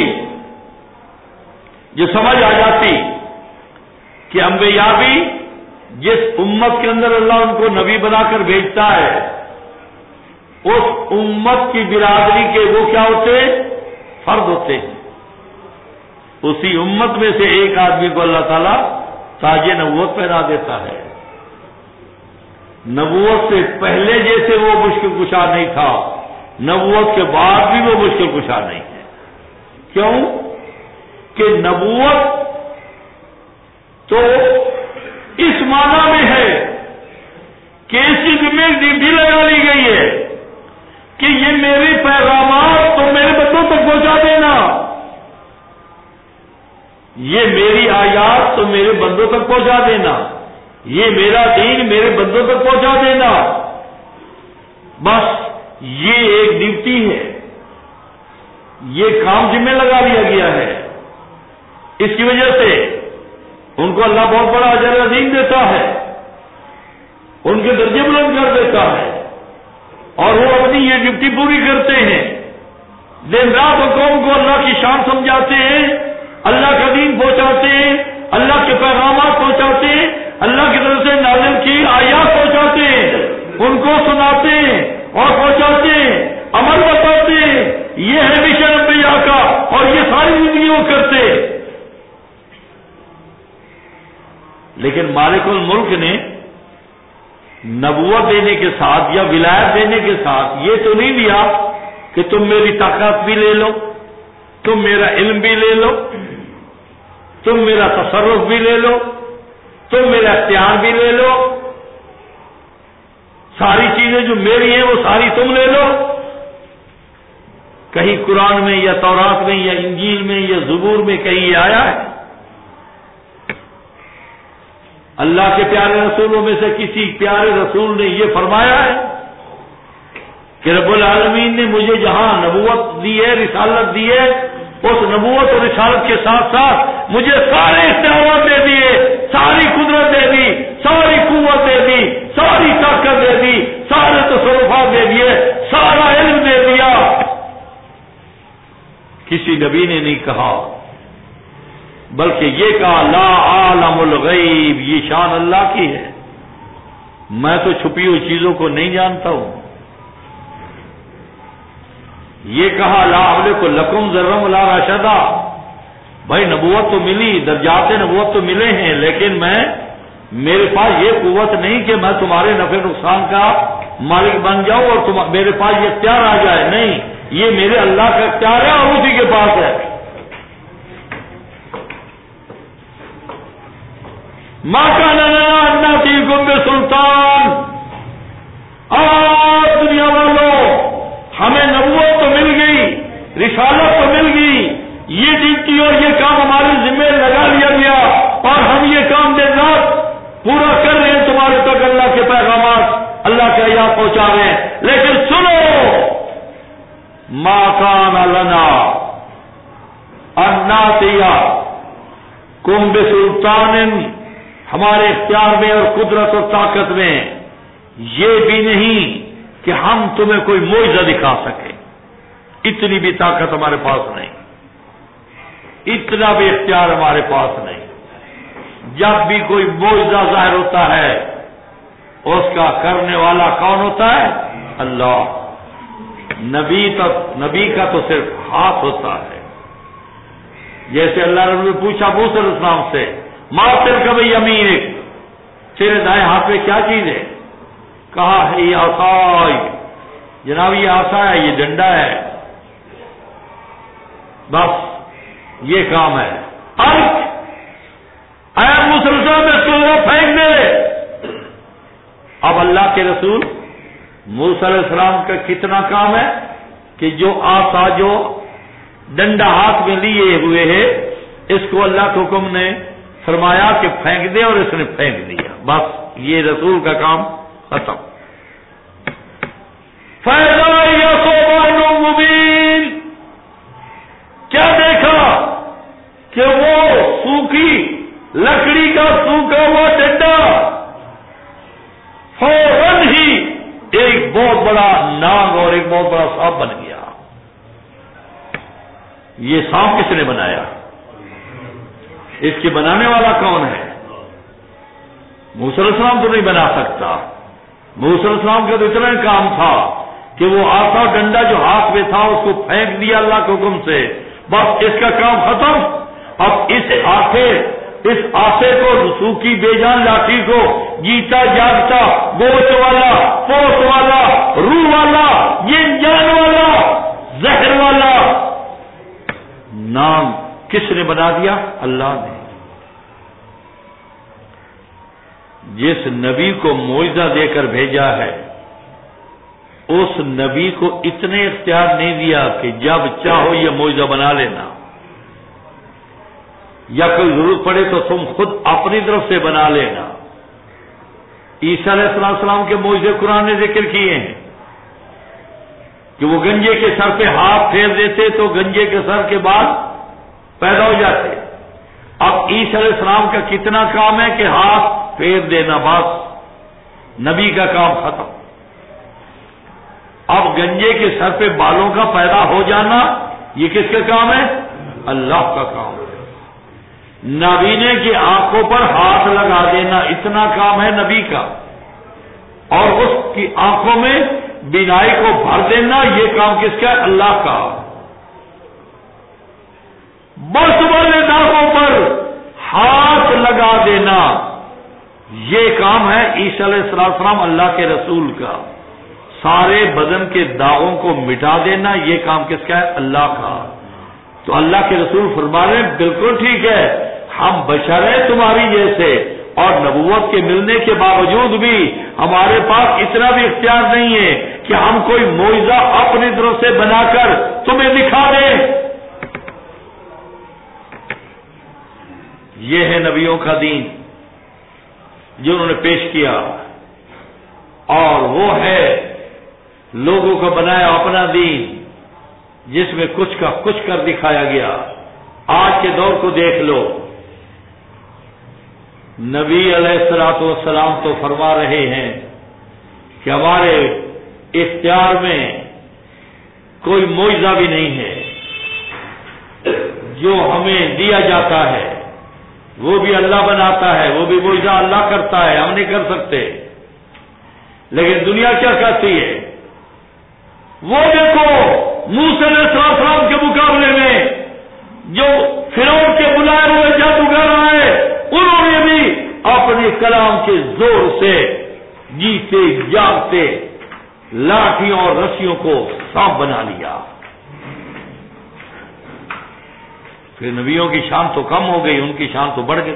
جو سمجھ آ جاتی کہ انبیاء بھی جس امت کے اندر اللہ ان کو نبی بنا کر بھیجتا ہے، اس امت کی برادری کے وہ کیا ہوتے ہیں؟ فرد ہوتے ہیں۔ اسی امت میں سے ایک آدمی کو اللہ تعالیٰ تاج نبوت پہنا دیتا ہے۔ نبوت سے پہلے جیسے وہ مشکل کشا نہیں تھا، نبوت کے بعد بھی وہ مشکل کشا نہیں ہے۔ کیوں؟ کہ نبوت تو اس معنی میں ہے کہ اسی ذمہ ڈیوٹی لگا لی گئی ہے کہ یہ میرے پیغامات تو میرے بندوں تک پہنچا دینا، یہ میری آیات تو میرے بندوں تک پہنچا دینا، یہ میرا دین میرے بندوں تک پہنچا دینا، بس یہ ایک ڈیوٹی ہے، یہ کام ذمہ لگا لیا گیا ہے۔ اس کی وجہ سے ان کو اللہ بہت بڑا اجر عظیم دیتا ہے۔ ان کے درجے بلند کر دیتا ہے، اور وہ اپنی یہ ڈیوٹی پوری کرتے ہیں، دن رات قوم کو اللہ کی شان سمجھاتے ہیں، اللہ کا دین پہنچاتے ہیں، اللہ کے پیغامات پہنچاتے ہیں، اللہ کی طرف سے نازل کی آیات پہنچاتے ہیں، ان کو سناتے ہیں اور پہنچاتے ہیں، عمل بتاتے ہیں، یہ ہے مشن انبیاء کا، اور یہ ساری زندگی وہ کرتے۔ لیکن مالک الملک نے نبوت دینے کے ساتھ یا ولایت دینے کے ساتھ یہ تو نہیں دیا کہ تم میری طاقت بھی لے لو، تم میرا علم بھی لے لو، تم میرا تصرف بھی لے لو، تم میرا اختیار بھی لے لو، ساری چیزیں جو میری ہیں وہ ساری تم لے لو۔ کہیں قرآن میں یا تورات میں یا انجیل میں یا زبور میں کہیں یہ آیا ہے؟ اللہ کے پیارے رسولوں میں سے کسی پیارے رسول نے یہ فرمایا ہے کہ رب العالمین نے مجھے جہاں نبوت دی ہے، رسالت دی ہے، اس نبوت اور رسالت کے ساتھ ساتھ مجھے سارے اختیارات دے دیے، ساری قدرت دے دی، ساری قوت دے دی، ساری طاقت دے دی، سارے تصرفات دے دیے، سارا علم دے دیا۔ کسی نبی نے نہیں کہا، بلکہ یہ کہا لا عالم الغیب، یہ شان اللہ کی ہے، میں تو چھپی ہوئی چیزوں کو نہیں جانتا ہوں۔ یہ کہا لا املک لکم ذرا ولا رشدا، بھائی نبوت تو ملی، درجات نبوت تو ملے ہیں، لیکن میں میرے پاس یہ قوت نہیں کہ میں تمہارے نفع نقصان کا مالک بن جاؤں اور تم میرے پاس یہ اختیار آ جائے، نہیں، یہ میرے اللہ کا اختیار ہے اور اسی کے پاس ہے۔ ما کان لنا ان نأتیکم بسلطان، اور دنیا والوں ہمیں نبوت تو مل گئی، رسالت تو مل گئی، یہ ڈیوٹی اور یہ کام ہمارے ذمہ لگا لیا گیا، اور ہم یہ کام دن رات پورا کر رہے ہیں، تمہارے تک اللہ کے پیغامات، اللہ کے آیات پہنچا رہے ہیں، لیکن سنو ما کان لنا ان نأتیکم بسلطان، ہمارے اختیار میں اور قدرت اور طاقت میں یہ بھی نہیں کہ ہم تمہیں کوئی معجزہ دکھا سکیں، اتنی بھی طاقت ہمارے پاس نہیں، اتنا بھی اختیار ہمارے پاس نہیں۔ جب بھی کوئی معجزہ ظاہر ہوتا ہے اس کا کرنے والا کون ہوتا ہے؟ اللہ۔ نبی تک نبی کا تو صرف ہاتھ ہوتا ہے، جیسے اللہ رب نے پوچھا موسیٰ علیہ السلام سے ما تلک بیمینک، تیرے دائیں ہاتھ میں کیا چیز ہے؟ کہا ہے یہ عصای، جناب یہ عصا ہے، یہ ڈنڈا ہے، بس یہ کام ہے۔ الق، اے مسلسل میں اس کو پھینک دے۔ اب اللہ کے رسول موسیٰ علیہ السلام کا کتنا کام ہے کہ جو عصا، جو ڈنڈا ہاتھ میں لیے ہوئے ہے، اس کو اللہ کے حکم نے فرمایا کہ پھینک دے، اور اس نے پھینک دیا، بس یہ رسول کا کام ختم۔ فَإِذَا هِيَ ثُعْبَانٌ مُّبِينٌ، کیا دیکھا کہ وہ سوکھی لکڑی کا سوکھا ہوا ڈنڈا فوراً ہی ایک بہت بڑا ناگ اور ایک بہت بڑا سانپ بن گیا۔ یہ سانپ کس نے بنایا؟ اس کے بنانے والا کون ہے؟ موسیٰ علیہ السلام تو نہیں بنا سکتا۔ موسیٰ علیہ السلام کا تو اتنا کام تھا کہ وہ آسا ڈنڈا جو ہاتھ میں تھا اس کو پھینک دیا اللہ کے حکم سے، بس اس کا کام ختم۔ اب اس آسے اس آسے کو، سوکھی بے جان لاٹھی کو، جیتا جاگتا، گوشت والا، پوست والا، روح والا، یہ جان والا، زہر والا نام کس نے بنا دیا؟ اللہ نے۔ جس نبی کو معجزہ دے کر بھیجا ہے اس نبی کو اتنے اختیار نہیں دیا کہ جب چاہو یہ معجزہ بنا لینا، یا کوئی ضرورت پڑے تو تم خود اپنی طرف سے بنا لینا۔ عیسیٰ علیہ السلام کے معجزے قرآن نے ذکر کیے ہیں کہ وہ گنجے کے سر پہ ہاتھ پھیر دیتے تو گنجے کے سر کے بعد پیدا ہو جاتے۔ اب عیسیٰ علیہ السلام کا کتنا کام ہے کہ ہاتھ پھیر دینا، بس نبی کا کام ختم. اب گنجے کے سر پہ بالوں کا پیدا ہو جانا یہ کس کا کام ہے؟ اللہ کا کام ہے. نابینے کی آنکھوں پر ہاتھ لگا دینا اتنا کام ہے نبی کا، اور اس کی آنکھوں میں بینائی کو بھر دینا یہ کام کس کا ہے؟ اللہ کا. بس والے داغوں پر ہاتھ لگا دینا یہ کام ہے عیسی علیہ السلام اللہ کے رسول کا. سارے بدن کے داغوں کو مٹا دینا یہ کام کس کا ہے؟ اللہ کا. تو اللہ کے رسول فرما رہے ہیں بالکل ٹھیک ہے، ہم بشر ہیں تمہاری جیسے، اور نبوت کے ملنے کے باوجود بھی ہمارے پاس اتنا بھی اختیار نہیں ہے کہ ہم کوئی معجزہ اپنی طرف سے بنا کر تمہیں دکھا دیں. یہ ہے نبیوں کا دین جو انہوں نے پیش کیا، اور وہ ہے لوگوں کا بنایا اپنا دین جس میں کچھ کا کچھ کر دکھایا گیا. آج کے دور کو دیکھ لو، نبی علیہ الصلوۃ والسلام تو فرما رہے ہیں کہ ہمارے اختیار میں کوئی معجزہ بھی نہیں ہے، جو ہمیں دیا جاتا ہے وہ بھی اللہ بناتا ہے، وہ بھی معجزہ اللہ کرتا ہے، ہم نہیں کر سکتے. لیکن دنیا کیا کہتی ہے؟ وہ دیکھو موسیٰ علیہ السلام کے مقابلے میں جو فرعون کے بلائے ہوئے جادوگر آئے انہوں نے بھی اپنے کلام کے زور سے جیتے جاگتے لاٹھیوں اور رسیوں کو سانپ بنا لیا. پھر نبیوں کی شان تو کم ہو گئی، ان کی شان تو بڑھ گئی.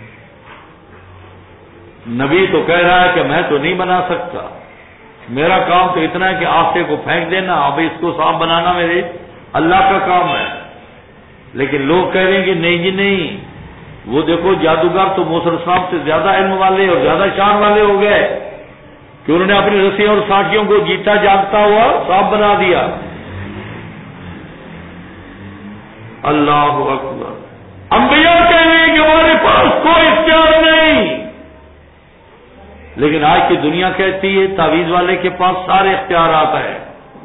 نبی تو کہہ رہا ہے کہ میں تو نہیں بنا سکتا، میرا کام تو اتنا ہے کہ آسے کو پھینک دینا، اب اس کو سانپ بنانا میرے اللہ کا کام ہے. لیکن لوگ کہہ رہے ہیں کہ نہیں جی نہیں، وہ دیکھو جادوگر تو موسیٰ علیہ السلام سے زیادہ علم والے اور زیادہ شان والے ہو گئے کہ انہوں نے اپنی رسیوں اور ساٹھیوں کو جیتا جاگتا ہوا سانپ بنا دیا. اللہ اکبر. انبیاء کہہ رہے ہیں کہ ہمارے پاس کوئی اختیار نہیں، لیکن آج کی دنیا کہتی ہے تعویذ والے کے پاس سارے اختیارات ہیں.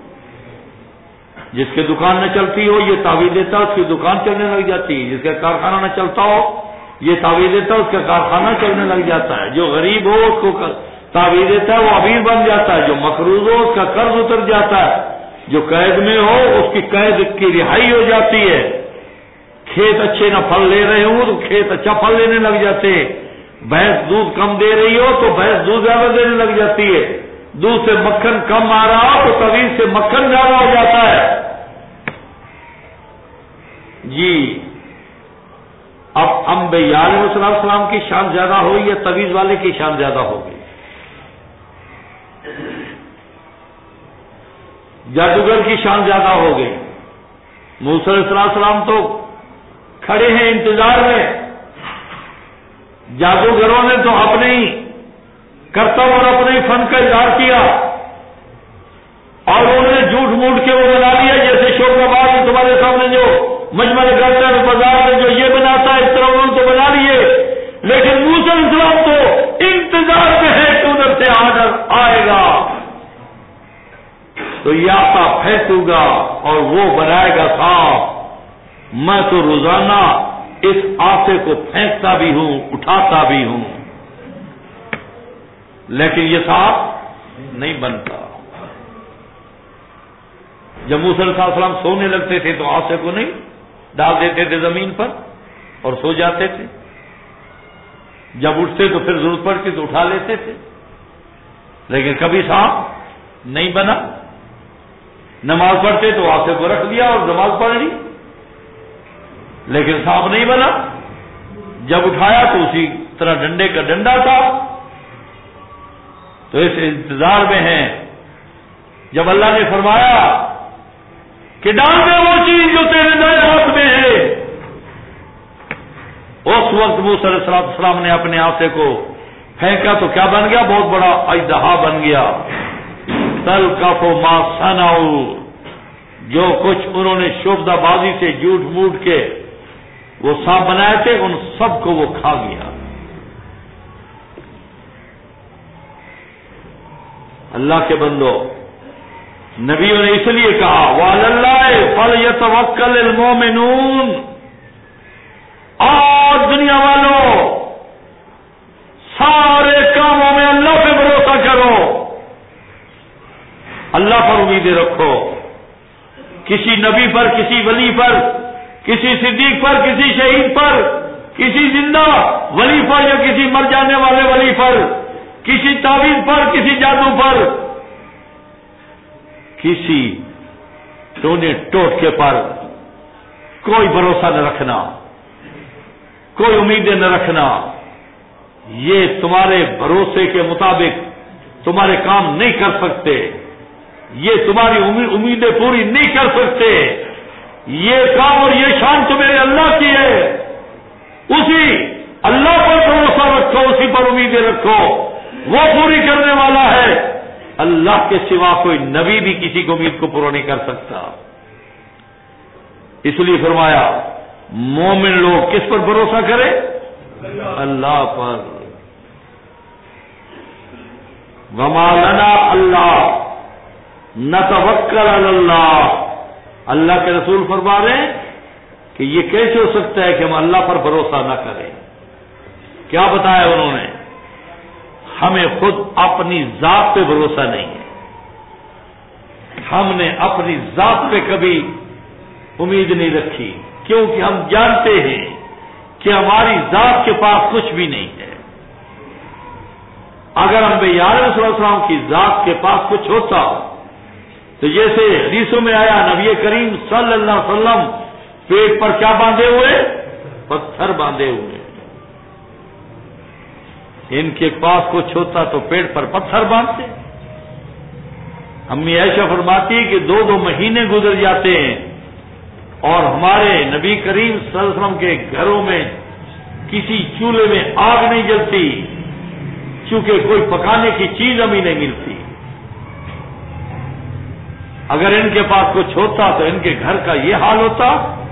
جس کی دکان نہ چلتی ہو یہ تعویذ دیتا اس کی دکان چلنے لگ جاتی ہے، جس کا کارخانہ نہ چلتا ہو یہ تعویذ دیتا اس کا کارخانہ چلنے لگ جاتا ہے. جو غریب ہو اس کو تعویذ دیتا ہے وہ امیر بن جاتا ہے، جو مقروض ہو اس کا قرض اتر جاتا ہے، جو قید میں ہو اس کی قید کی رہائی ہو جاتی ہے. کھیت اچھے نہ پھل لے رہے ہوں تو کھیت اچھا پھل لینے لگ جاتے ہیں. بھینس دودھ کم دے رہی ہو تو بھینس دودھ زیادہ دینے لگ جاتی ہے. دودھ سے مکھن کم آ رہا ہو تو تعویذ سے مکھن زیادہ ہو جاتا ہے. جی اب انبیاء علیہ السلام کی شان زیادہ ہوئی یا تعویذ والے کی شان زیادہ ہو گئی؟ جادوگر کی شان زیادہ ہو گئی. موسیٰ علیہ السلام تو کھڑے ہیں انتظار میں، جادوگروں نے تو اپنے ہی کرتب اور اپنے ہی فن کا اظہار کیا، اور انہوں نے جھوٹ موٹ کے وہ بنا لیا. جیسے شوق آباد تمہارے سامنے جو مجمع کرتا ہے بازار میں جو یہ بناتا ہے اس طرح انہوں نے تو بنا لیے. لیکن موسیٰ علیہ السلام تو انتظار میں ہے کہ ادھر سے آڈر آئے گا تو یہ آتا پھینکوں گا اور وہ بنائے گا صاف. میں تو روزانہ اس آسے کو پھینکتا بھی ہوں اٹھاتا بھی ہوں، لیکن یہ صاف نہیں بنتا. جب موسیٰ علیہ السلام سونے لگتے تھے تو آسے کو نہیں ڈال دیتے تھے زمین پر اور سو جاتے تھے. جب اٹھتے تو پھر ضرورت پڑتی تو اٹھا لیتے تھے، لیکن کبھی صاف نہیں بنا. نماز پڑھتے تو آسے کو رکھ دیا اور نماز پڑھ لی، لیکن صاف نہیں بنا. جب اٹھایا تو اسی طرح ڈنڈے کا ڈنڈا تھا. تو اس انتظار میں ہیں جب اللہ نے فرمایا کہ ڈال دے وہ چیز جو تیرے دائیں ہاتھ میں ہے. اس وقت موسیٰ علیہ السلام نے اپنے آسے کو پھینکا تو کیا بن گیا؟ بہت بڑا اژدہا بن گیا. تلقف ما صنعوا، جو کچھ انہوں نے شعبدہ بازی سے جھوٹ موٹ کے وہ سانپ بنائے تھے ان سب کو وہ کھا گیا. اللہ کے بندو، نبیوں نے اس لیے کہا وَعَلَى اللَّهِ فَلْيَتَوَكَّلِ الْمُؤْمِنُونَ، اور دنیا والوں سارے کاموں میں اللہ پہ بھروسہ کرو، اللہ پر امیدیں رکھو، کسی نبی پر، کسی ولی پر، کسی صدیق پر، کسی شہید پر، کسی زندہ ولی پر یا کسی مر جانے والے ولی پر، کسی تعویذ پر، کسی جادو پر، کسی ٹونے ٹوٹکے پر کوئی بھروسہ نہ رکھنا، کوئی امیدیں نہ رکھنا، یہ تمہارے بھروسے کے مطابق تمہارے کام نہیں کر سکتے، یہ تمہاری امیدیں پوری نہیں کر سکتے، یہ کام اور یہ شان تو میرے اللہ کی ہے، اسی اللہ پر بھروسہ رکھو، اسی پر امیدیں رکھو، وہ پوری کرنے والا ہے، اللہ کے سوا کوئی نبی بھی کسی کو امید کو پورا نہیں کر سکتا۔ اس لیے فرمایا مومن لوگ کس پر بھروسہ کریں؟ اللہ پر۔ وما لنا اللہ نتوکل علی اللہ، اللہ کے رسول فرما رہے ہیں کہ یہ کیسے ہو سکتا ہے کہ ہم اللہ پر بھروسہ نہ کریں؟ کیا بتایا انہوں نے؟ ہمیں خود اپنی ذات پہ بھروسہ نہیں ہے، ہم نے اپنی ذات پہ کبھی امید نہیں رکھی، کیونکہ ہم جانتے ہیں کہ ہماری ذات کے پاس کچھ بھی نہیں ہے۔ اگر ہم بے یار صلی اللہ علیہ وسلم کی ذات کے پاس کچھ ہوتا تو جیسے حدیثوں میں آیا نبی کریم صلی اللہ علیہ وسلم پیٹ پر کیا باندھے ہوئے؟ پتھر باندھے ہوئے۔ ان کے پاس کچھ ہوتا تو پیٹ پر پتھر باندھتے۔ امی عائشہ فرماتی ہے کہ دو دو مہینے گزر جاتے ہیں اور ہمارے نبی کریم صلی اللہ علیہ وسلم کے گھروں میں کسی چولہے میں آگ نہیں جلتی، چونکہ کوئی پکانے کی چیز ہمیں نہیں ملتی۔ اگر ان کے پاس کچھ ہوتا تو ان کے گھر کا یہ حال ہوتا۔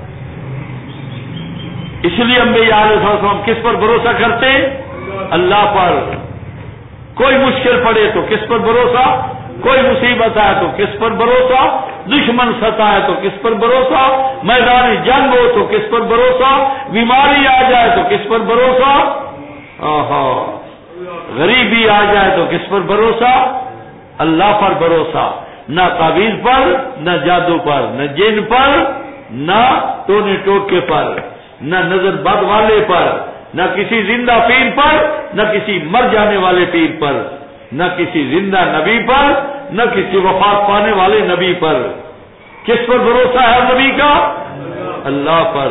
اس لیے انبیاء علیہ السلام کس پر بھروسہ کرتے؟ اللہ پر۔ کوئی مشکل پڑے تو کس پر بھروسہ؟ کوئی مصیبت آئے تو کس پر بھروسہ؟ دشمن ستائے تو کس پر بھروسہ؟ میدان جنگ ہو تو کس پر بھروسہ؟ بیماری آ جائے تو کس پر بھروسہ؟ آہا، غریبی آ جائے تو کس پر بھروسہ؟ اللہ پر بھروسہ، نہ تعویذ پر، نہ جادو پر، نہ جن پر، نہ ٹونے ٹوٹکے پر، نہ نظر بد والے پر، نہ کسی زندہ پیر پر، نہ کسی مر جانے والے پیر پر، نہ کسی زندہ نبی پر، نہ کسی وفات پانے والے نبی پر۔ کس پر بھروسہ ہے نبی کا؟ اللہ پر۔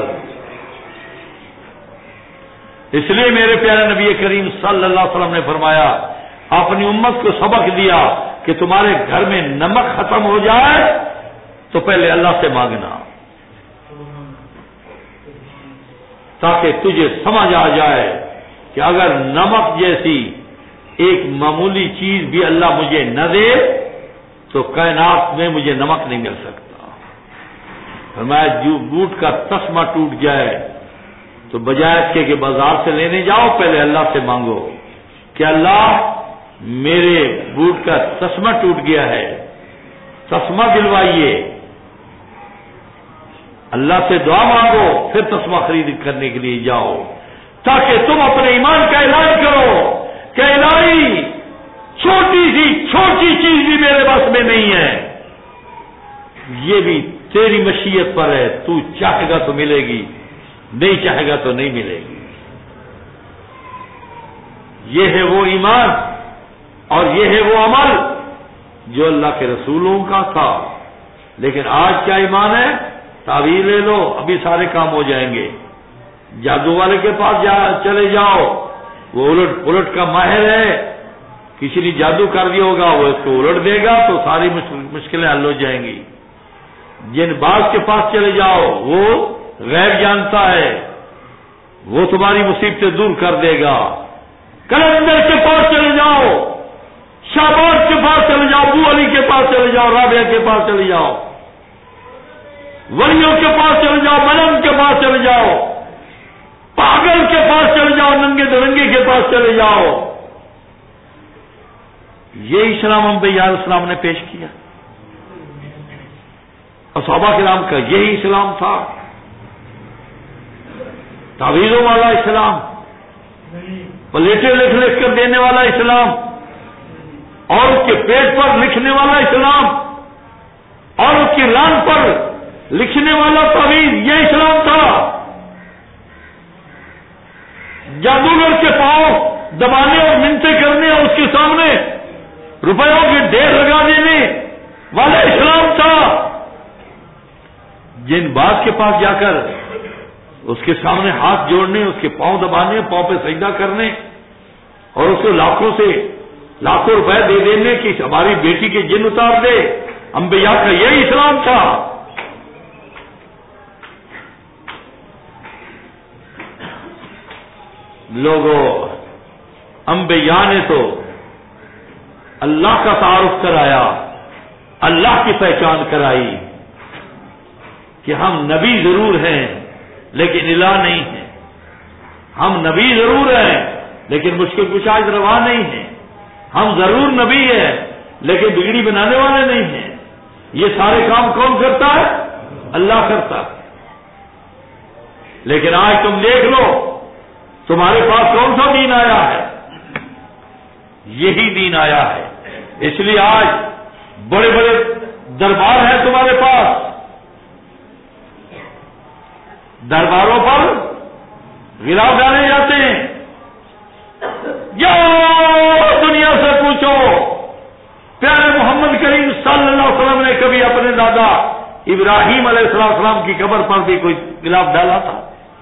اس لیے میرے پیارے نبی کریم صلی اللہ علیہ وسلم نے فرمایا، اپنی امت کو سبق دیا کہ تمہارے گھر میں نمک ختم ہو جائے تو پہلے اللہ سے مانگنا، تاکہ تجھے سمجھ آ جائے کہ اگر نمک جیسی ایک معمولی چیز بھی اللہ مجھے نہ دے تو کائنات میں مجھے نمک نہیں مل سکتا۔ فرمایا جو بوٹ کا تسمہ ٹوٹ جائے تو بجائے اس کے کہ بازار سے لینے جاؤ، پہلے اللہ سے مانگو کہ اللہ میرے بوٹ کا تسمہ ٹوٹ گیا ہے، تسمہ دلوائیے۔ اللہ سے دعا مانگو، پھر تسمہ خرید کرنے کے لیے جاؤ، تاکہ تم اپنے ایمان کا اعلان کرو کہ الہی چھوٹی سی چھوٹی چیز بھی میرے بس میں نہیں ہے، یہ بھی تیری مشیت پر ہے، تو چاہے گا تو ملے گی، نہیں چاہے گا تو نہیں ملے گی۔ یہ ہے وہ ایمان اور یہ ہے وہ عمل جو اللہ کے رسولوں کا تھا۔ لیکن آج کیا ایمان ہے؟ تعویذ لے لو ابھی سارے کام ہو جائیں گے، جادو والے کے پاس جا چلے جاؤ، وہ الٹ الٹ کا ماہر ہے، کسی نے جادو کر دیا ہوگا وہ اس کو الٹ دے گا تو ساری مشکلیں حل ہو جائیں گی۔ جن باز کے پاس چلے جاؤ وہ غیب جانتا ہے، وہ تمہاری مصیبتیں دور کر دے گا۔ کلندر کے پاس چلے جاؤ، شہباز کے پاس چلے جاؤ، ابو علی کے پاس چلے جاؤ، رابعہ کے پاس چلے جاؤ، ولیوں کے پاس چلے جاؤ، ملنگ کے پاس چلے جاؤ، پاگل کے پاس چلے جاؤ، ننگے درنگے کے پاس چلے جاؤ، یہ اسلام انبیاء علیہ السلام نے پیش کیا، اور صحابہ کرام کا یہی اسلام تھا، تعویذوں والا اسلام، پلیٹیں لکھ لکھ کر دینے والا اسلام، اور اس کے پیٹ پر لکھنے والا اسلام، اور اس کی ران پر لکھنے والا تعویذ، یہ اسلام تھا۔ جادوگر کے پاؤں دبانے اور منتیں کرنے اور اس کے سامنے روپیوں کے ڈھیر لگا دینے والا اسلام تھا۔ جن باز کے پاس جا کر اس کے سامنے ہاتھ جوڑنے، اس کے پاؤں دبانے، پاؤں پہ سجدہ کرنے، اور اس کو لاکھوں سے لاکھوں روپے دے دینے کہ ہماری بیٹی کے جن اتار دے، انبیاء کا یہی اسلام تھا۔ لوگوں، انبیاء نے تو اللہ کا تعارف کرایا، اللہ کی پہچان کرائی کہ ہم نبی ضرور ہیں لیکن الہ نہیں ہیں، ہم نبی ضرور ہیں لیکن مشکل کشا روا نہیں ہیں، ہم ضرور نبی ہیں لیکن بگڑی بنانے والے نہیں ہیں۔ یہ سارے کام کون کرتا ہے؟ اللہ کرتا ہے۔ لیکن آج تم دیکھ لو تمہارے پاس کون سا دین آیا ہے؟ یہی دین آیا ہے۔ اس لیے آج بڑے بڑے دربار ہیں تمہارے پاس، درباروں پر غلاف ڈالے جاتے ہیں۔ جو دنیا سے پوچھو، پیارے محمد کریم صلی اللہ علیہ وسلم نے کبھی اپنے دادا ابراہیم علیہ السلام کی قبر پر بھی کوئی غلاف ڈالا تھا؟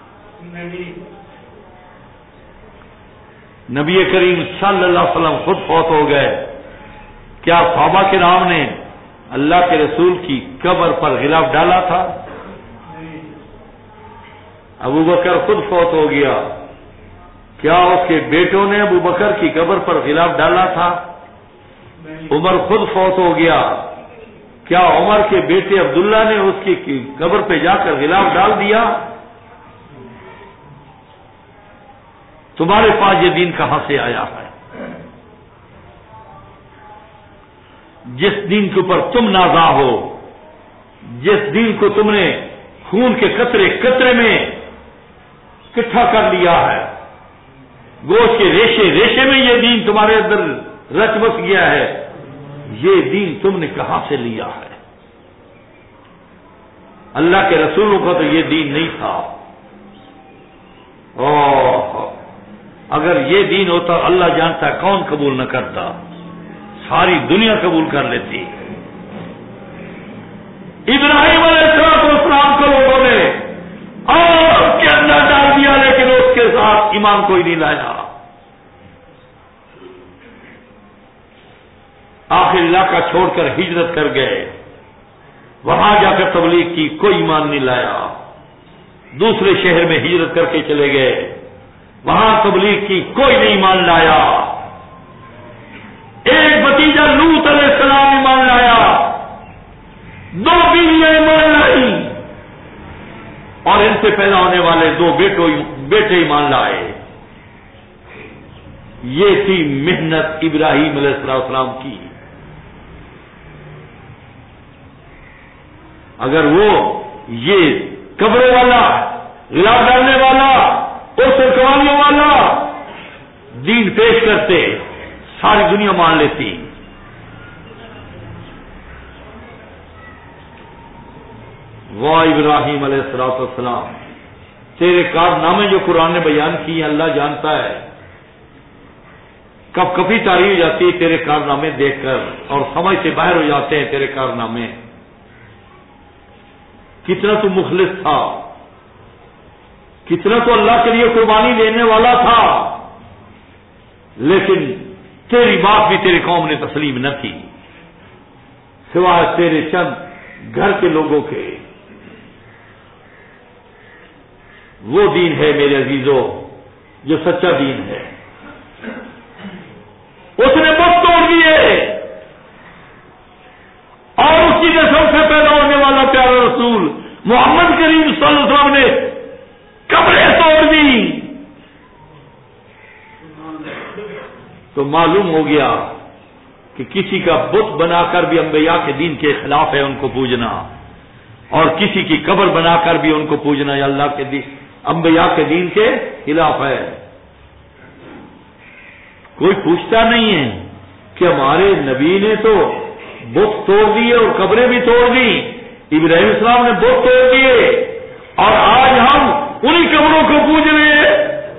نبی کریم صلی اللہ علیہ وسلم خود فوت ہو گئے، کیا صحابہ کرام نے اللہ کے رسول کی قبر پر غلاف ڈالا تھا؟ ابو بکر خود فوت ہو گیا، کیا اس کے بیٹوں نے ابو بکر کی قبر پر غلاف ڈالا تھا؟ عمر خود فوت ہو گیا، کیا عمر کے بیٹے عبداللہ نے اس کی قبر پہ جا کر غلاف ڈال دیا؟ تمہارے پاس یہ دین کہاں سے آیا ہے؟ جس دین کے اوپر تم نازا ہو، جس دین کو تم نے خون کے قطرے قطرے میں اکٹھا کر لیا ہے، گوشت کے ریشے ریشے میں یہ دین تمہارے اندر رچ بس گیا ہے، یہ دین تم نے کہاں سے لیا ہے؟ اللہ کے رسولوں کا تو یہ دین نہیں تھا۔ اوہ، اگر یہ دین ہوتا اللہ جانتا ہے کون قبول نہ کرتا، ساری دنیا قبول کر لیتی۔ ابراہیم علیہ السلام کو لوگوں نے آگ کے اندر ڈال دیا، لیکن اس کے ساتھ ایمان کوئی نہیں لایا۔ آخر علاقہ چھوڑ کر ہجرت کر گئے، وہاں جا کر تبلیغ کی، کوئی ایمان نہیں لایا۔ دوسرے شہر میں ہجرت کر کے چلے گئے، وہاں تبلیغ کی، کوئی نہیں ایمان لایا۔ ایک بھتیجا لوط علیہ السلام ایمان لایا، دو بیویاں ایمان لائی، اور ان سے پیدا ہونے والے دو بیٹوں بیٹے ایمان لائے۔ یہ تھی محنت ابراہیم علیہ السلام کی۔ اگر وہ یہ قبروں والا، غلاف ڈالنے والا اور سرکوالیوں والا دین پیش کرتے، ساری دنیا مان لیتی۔ واہ ابراہیم علیہ الصلوۃ والسلام، تیرے کارنامے جو قرآن نے بیان کیے اللہ جانتا ہے، کب کبھی تاریخ ہو جاتی ہے تیرے کارنامے دیکھ کر، اور سمجھ سے باہر ہو جاتے ہیں تیرے کارنامے۔ کتنا تو مخلص تھا، کتنا تو اللہ کے لیے قربانی دینے والا تھا، لیکن تیری بات بھی تیری قوم نے تسلیم نہ کی، سوائے تیرے چند گھر کے لوگوں کے۔ وہ دین ہے میرے عزیزوں جو سچا دین ہے، اس نے بت توڑ دیے، اور اس کی نسل سے پیدا ہونے والا پیارا رسول محمد کریم صلی اللہ علیہ وسلم نے قبریں توڑ دی۔ تو معلوم ہو گیا کہ کسی کا بت بنا کر بھی انبیاء کے دین کے خلاف ہے ان کو پوجنا، اور کسی کی قبر بنا کر بھی ان کو پوجنا یا اللہ کے دین انبیاء کے دین کے خلاف ہے۔ کوئی پوچھتا نہیں ہے کہ ہمارے نبی نے تو بت توڑ دیے اور قبریں بھی توڑ دی، ابراہیم السلام نے بت توڑ دیے اور آج ہم انہی قبروں کو پوج رہے ہیں۔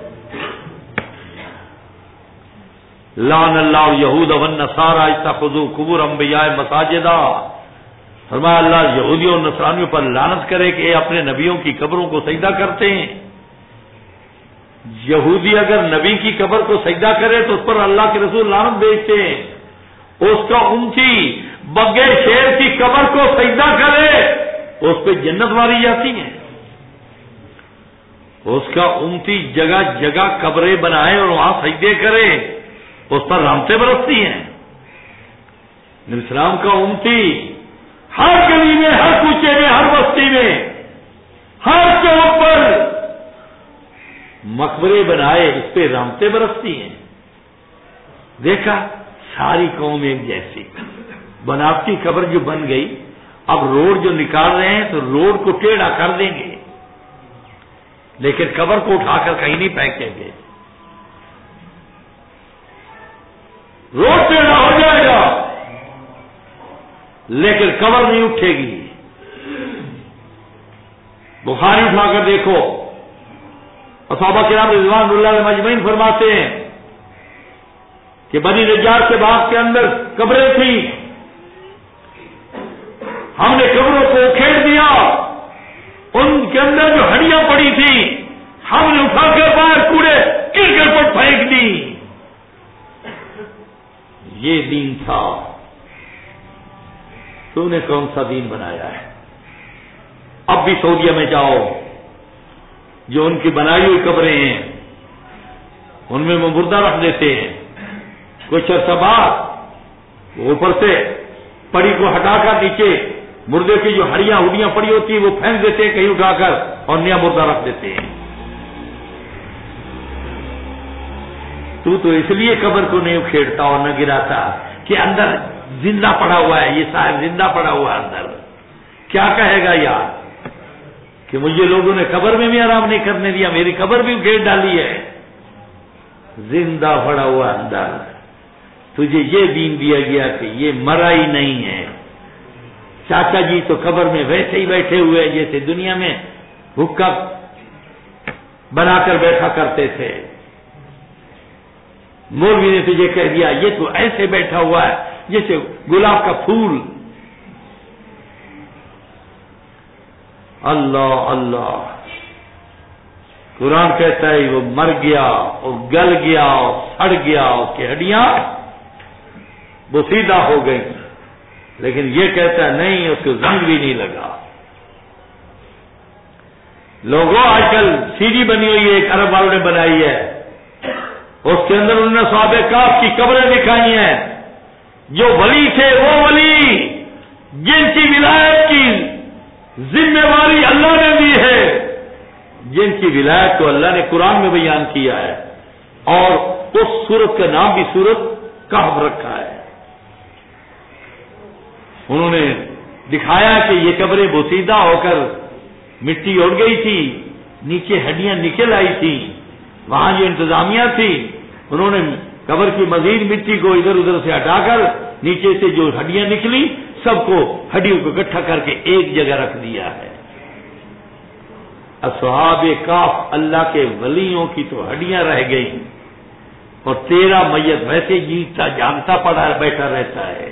لعن اللہ یہود والنصارى اتخذوا قبور انبیاء مساجدا، فرمایا اللہ یہودیوں اور نصرانیوں پر لعنت کرے کہ یہ اپنے نبیوں کی قبروں کو سجدہ کرتے ہیں۔ یہودی اگر نبی کی قبر کو سجدہ کرے تو اس پر اللہ کے رسول لعنت بھیجتے ہیں، اس کا امتی بگے شیر کی قبر کو سجدہ کرے اس پہ جنت ماری جاتی ہے، اس کا امتی جگہ جگہ قبریں بنائے اور وہاں سجدے کرے اس پر رحمتیں برستی ہیں۔ نبی اسلام کا امتی ہر گلی میں، ہر کوچے میں، ہر بستی میں، ہر چوک پر مقبرے بنائے اس پہ رحمتیں برستی ہیں۔ دیکھا ساری قوم ایک جیسی، بناوٹی قبر جو بن گئی، اب روڈ جو نکال رہے ہیں تو روڈ کو ٹیڑھا کر دیں گے لیکن قبر کو اٹھا کر کہیں نہیں پھینکیں گے، روڈ ٹیڑھا ہو جائے گا لیکن قبر نہیں اٹھے گی۔ بخاری اٹھا کر دیکھو، صحابہ کرام رضوان اللہ علیہم اجمعین فرماتے ہیں کہ بنی نجار کے باغ کے اندر قبریں تھیں، ہم نے قبروں کو اکھیڑ دیا، ان کے اندر جو ہڈیاں پڑی تھیں ہم نے اٹھا کر باہر کوڑے کرکٹ پر پھینک دی۔ یہ دین تھا، تو نے کون سا دین بنایا ہے؟ اب بھی سعودیہ میں جاؤ، جو ان کی بنائی ہوئی قبریں ہیں ان میں وہ مردہ رکھ دیتے ہیں، کچھ عرصہ بعد اوپر سے پڑی کو ہٹا کر نیچے مردے کی جو ہڑیاں ہڈیاں پڑی ہوتی ہیں وہ پھینک دیتے ہیں کہیں اٹھا کر اور نیا مردہ رکھ دیتے ہیں۔ تو تو اس لیے قبر کو نہیں اکھیڑتا اور نہ گراتا کہ اندر زندہ پڑا ہوا ہے، یہ صاحب زندہ پڑا ہوا ہے اندر، کیا کہے گا یار کہ مجھے لوگوں نے قبر میں بھی آرام نہیں کرنے دیا، میری قبر بھی اکھیڑ ڈالی ہے۔ زندہ پڑا ہوا اندر، تجھے یہ دین دیا گیا کہ یہ مرا ہی نہیں ہے۔ چاچا جی تو قبر میں ویسے ہی بیٹھے ہوئے جیسے دنیا میں حکا بنا کر بیٹھا کرتے تھے، مولوی نے تجھے کہہ دیا یہ تو ایسے بیٹھا ہوا ہے جیسے گلاب کا پھول۔ اللہ اللہ، قرآن کہتا ہے وہ مر گیا اور گل گیا اور سڑ گیا، اس کی ہڈیاں بوسیدہ ہو گئی، لیکن یہ کہتا ہے نہیں اس کو زنگ بھی نہیں لگا۔ لوگوں آج کل سی ڈی بنی ہوئی ہے، ایک عرب والوں نے بنائی ہے، اس کے اندر انہوں نے صحابہ کاف کی قبریں دکھائی ہیں، جو ولی تھے وہ ولی جن کی ولایت کی ذمہ داری اللہ نے دی ہے، جن کی ولایت کو اللہ نے قرآن میں بیان کیا ہے، اور اس سورت کا نام بھی سورت کہف رکھا ہے۔ انہوں نے دکھایا کہ یہ قبریں بوسیدہ ہو کر مٹی اڑ گئی تھی، نیچے ہڈیاں نکل آئی تھی، وہاں جو انتظامیہ تھی انہوں نے قبر کی مزید مٹی کو ادھر ادھر سے ہٹا کر نیچے سے جو ہڈیاں نکلی سب کو ہڈیوں کو اکٹھا کر کے ایک جگہ رکھ دیا ہے۔ اصحاب کاف اللہ کے ولیوں کی تو ہڈیاں رہ گئی اور تیرا میت ویسے جیتا جانتا پڑا بیٹھا رہتا ہے۔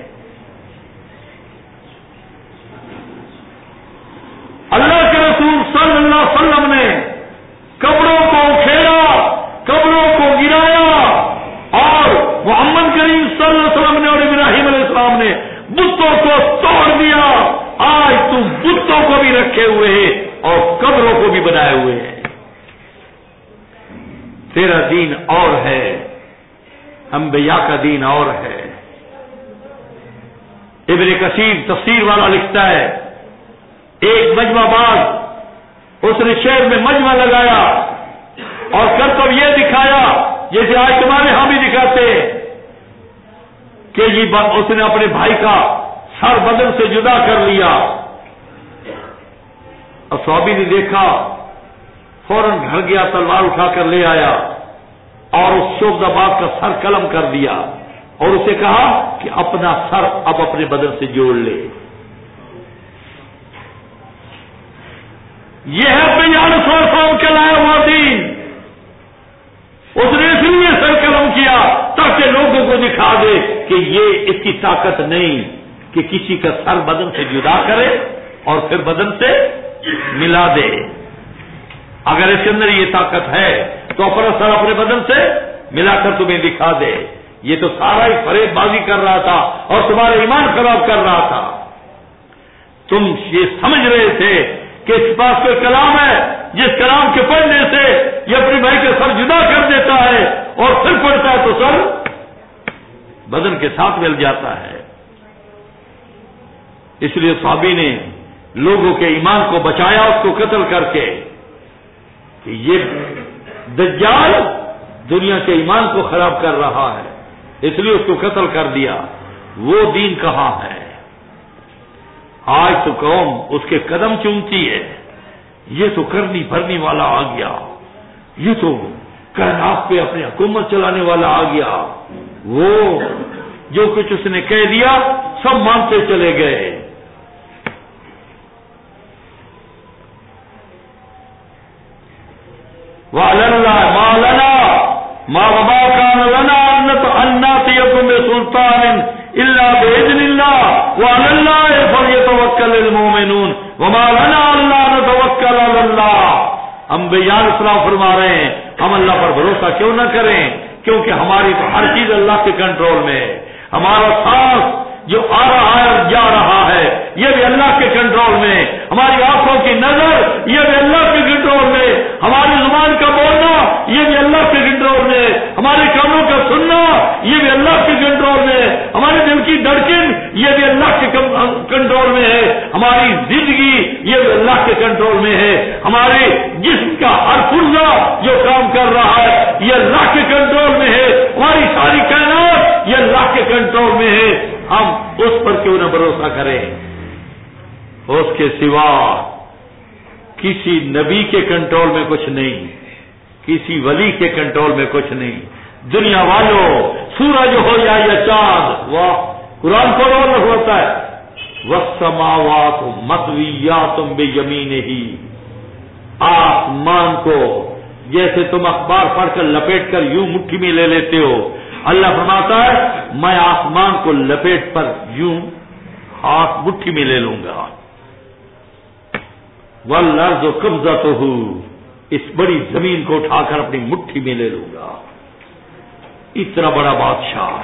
اللہ کے رسول صلی اللہ علیہ وسلم نے قبروں کو کھیلا، قبروں کو گرایا، اور محمد کریم صلی اللہ علیہ وسلم نے اور ابراہیم علیہ السلام نے بتوں کو توڑ دیا۔ آج تم بتوں کو بھی رکھے ہوئے ہیں اور قبروں کو بھی بنائے ہوئے ہیں۔ تیرا دین اور ہے، انبیاء کا دین اور ہے۔ ابن کثیر تفسیر والا لکھتا ہے ایک مجمع بعد اس نے شہر میں مجمع لگایا اور کرتب یہ دکھایا جیسے آج تمہارے ہاں بھی دکھاتے ہیں کہ یہ اس نے اپنے بھائی کا سر بدن سے جدا کر لیا. اصحابی نے دیکھا، فوراً گھر گیا، تلوار اٹھا کر لے آیا اور اس شوبداباد کا سر قلم کر دیا اور اسے کہا کہ اپنا سر اب اپنے بدن سے جوڑ لے. یہ ہے پیار سو کے لایا ہوا دین. اس نے اس لیے سر قلم کیا تاکہ لوگوں کو دکھا دے کہ یہ اس کی طاقت نہیں کہ کسی کا سر بدن سے جدا کرے اور پھر بدن سے ملا دے. اگر اس کے اندر یہ طاقت ہے تو اپنا سر اپنے بدن سے ملا کر تمہیں دکھا دے. یہ تو سارا ہی فریب بازی کر رہا تھا اور تمہارا ایمان خراب کر رہا تھا. تم یہ سمجھ رہے تھے کہ اس پاس کوئی کلام ہے جس کلام کے پڑھنے سے یہ اپنے بھائی کا سر جدا کر دیتا ہے اور پھر پڑھتا ہے تو سر بدن کے ساتھ مل جاتا ہے. اس لیے صحابی نے لوگوں کے ایمان کو بچایا اس کو قتل کر کے کہ یہ دجال دنیا کے ایمان کو خراب کر رہا ہے، اس لیے اس کو قتل کر دیا. وہ دین کہاں ہے؟ آج تو قوم اس کے قدم چومتی ہے. یہ تو کرنی بھرنی والا آ گیا، یہ تو کائنات پہ اپنی حکومت چلانے والا آ گیا. وہ جو کچھ اس نے کہہ دیا سب مانتے چلے گئے. وَعَلَى اللَّهِ مَا لَنَا مَا وَمَا كَانَ لَنَا أَن نَّأْتِيَكُم بِسُلْطَانٍ إِلَّا بِإِذْنِ اللَّهِ وَعَلَى اللَّهِ فَلْيَتَوَكَّلِ الْمُؤْمِنُونَ وَمَا لَنَا أَلَّا نَتَوَكَّلَ عَلَى اللَّهِ. انبیاء علیہ السلام فرما رہے ہیں ہم اللہ پر بھروسہ کیوں نہ کریں، کیونکہ ہماری تو ہر چیز اللہ کے کنٹرول میں ہے. ہمارا سانس جو آ رہا ہے اور جا رہا ہے یہ بھی اللہ کے کنٹرول میں. ہماری آنکھوں کی نظر یہ بھی اللہ کے کنٹرول میں. ہماری زبان کا بولنا یہ بھی اللہ کے کنٹرول میں. ہمارے کانوں کا سننا یہ بھی اللہ کے کنٹرول میں. ہمارے دل کی دھڑکن یہ بھی اللہ کے کنٹرول میں ہے. ہماری زندگی یہ بھی اللہ کے کنٹرول میں ہے. ہمارے جسم کا ہر پرزہ جو کام کر رہا ہے یہ اللہ کے کنٹرول میں ہے. ہماری ساری کائنات یہ اللہ کے کنٹرول میں ہے. ہم اس پر کیوں نہ بھروسہ کریں؟ اس کے سوا کسی نبی کے کنٹرول میں کچھ نہیں، کسی ولی کے کنٹرول میں کچھ نہیں. دنیا والوں سورج ہو یا یا چاند، واہ قرآن کو اور ہوتا ہے والسماوات مطویات بیمینہ. آسمان کو جیسے تم اخبار پڑھ کر لپیٹ کر یوں مٹھی میں لے لیتے ہو، اللہ فرماتا ہے میں آسمان کو لپیٹ پر یوں ہاتھ مٹھی میں لے لوں گا. والارض قبضتہ، اس بڑی زمین کو اٹھا کر اپنی مٹھی میں لے لوں گا. اتنا بڑا بادشاہ،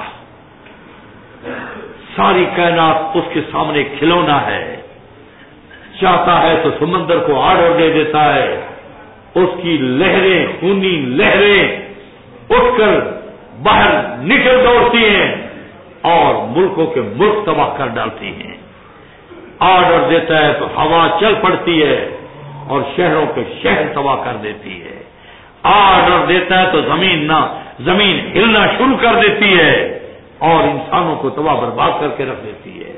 ساری کائنات اس کے سامنے کھلونا ہے. چاہتا ہے تو سمندر کو آرڈر دے دیتا ہے، اس کی لہریں خونی لہریں اٹھ کر باہر نکل دوڑتی ہیں اور ملکوں کے ملک تباہ کر ڈالتی ہیں. آرڈر دیتا ہے تو ہوا چل پڑتی ہے اور شہروں کے شہر تباہ کر دیتی ہے. آرڈر دیتا ہے تو زمین نہ زمین ہلنا شروع کر دیتی ہے اور انسانوں کو تباہ برباد کر کے رکھ دیتی ہے.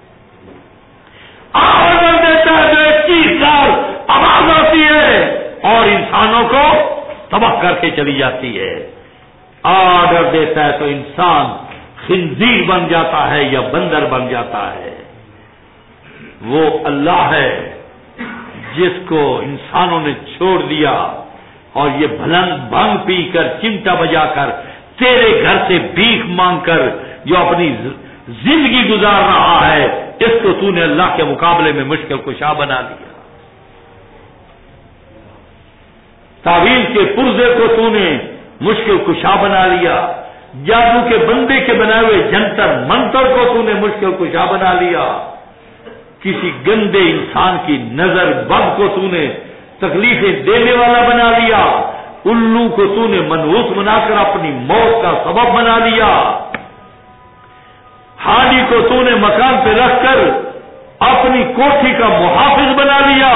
آرڈر دیتا ہے تو اکیس سال آواز آتی ہے اور انسانوں کو تباہ کر کے چلی جاتی ہے. آرڈر دیتا ہے تو انسان خنزیر بن جاتا ہے یا بندر بن جاتا ہے. وہ اللہ ہے جس کو انسانوں نے چھوڑ دیا اور یہ بھلنگ بھنگ پی کر چمٹا بجا کر تیرے گھر سے بھیک مانگ کر جو اپنی زندگی گزار رہا ہے، اس کو تو نے اللہ کے مقابلے میں مشکل کشا بنا دیا. تعویذ کے پرزے کو تو نے مشکل کشا بنا لیا. جادو کے بندے کے بنائے ہوئے جنتر منتر کو تو نے مشکل کشا بنا لیا. کسی گندے انسان کی نظر بد کو تو نے تکلیفیں دینے والا بنا لیا. الو کو تو نے منحوس بنا کر اپنی موت کا سبب بنا لیا. ہانی کو تو نے مکان پہ رکھ کر اپنی کوٹھی کا محافظ بنا لیا.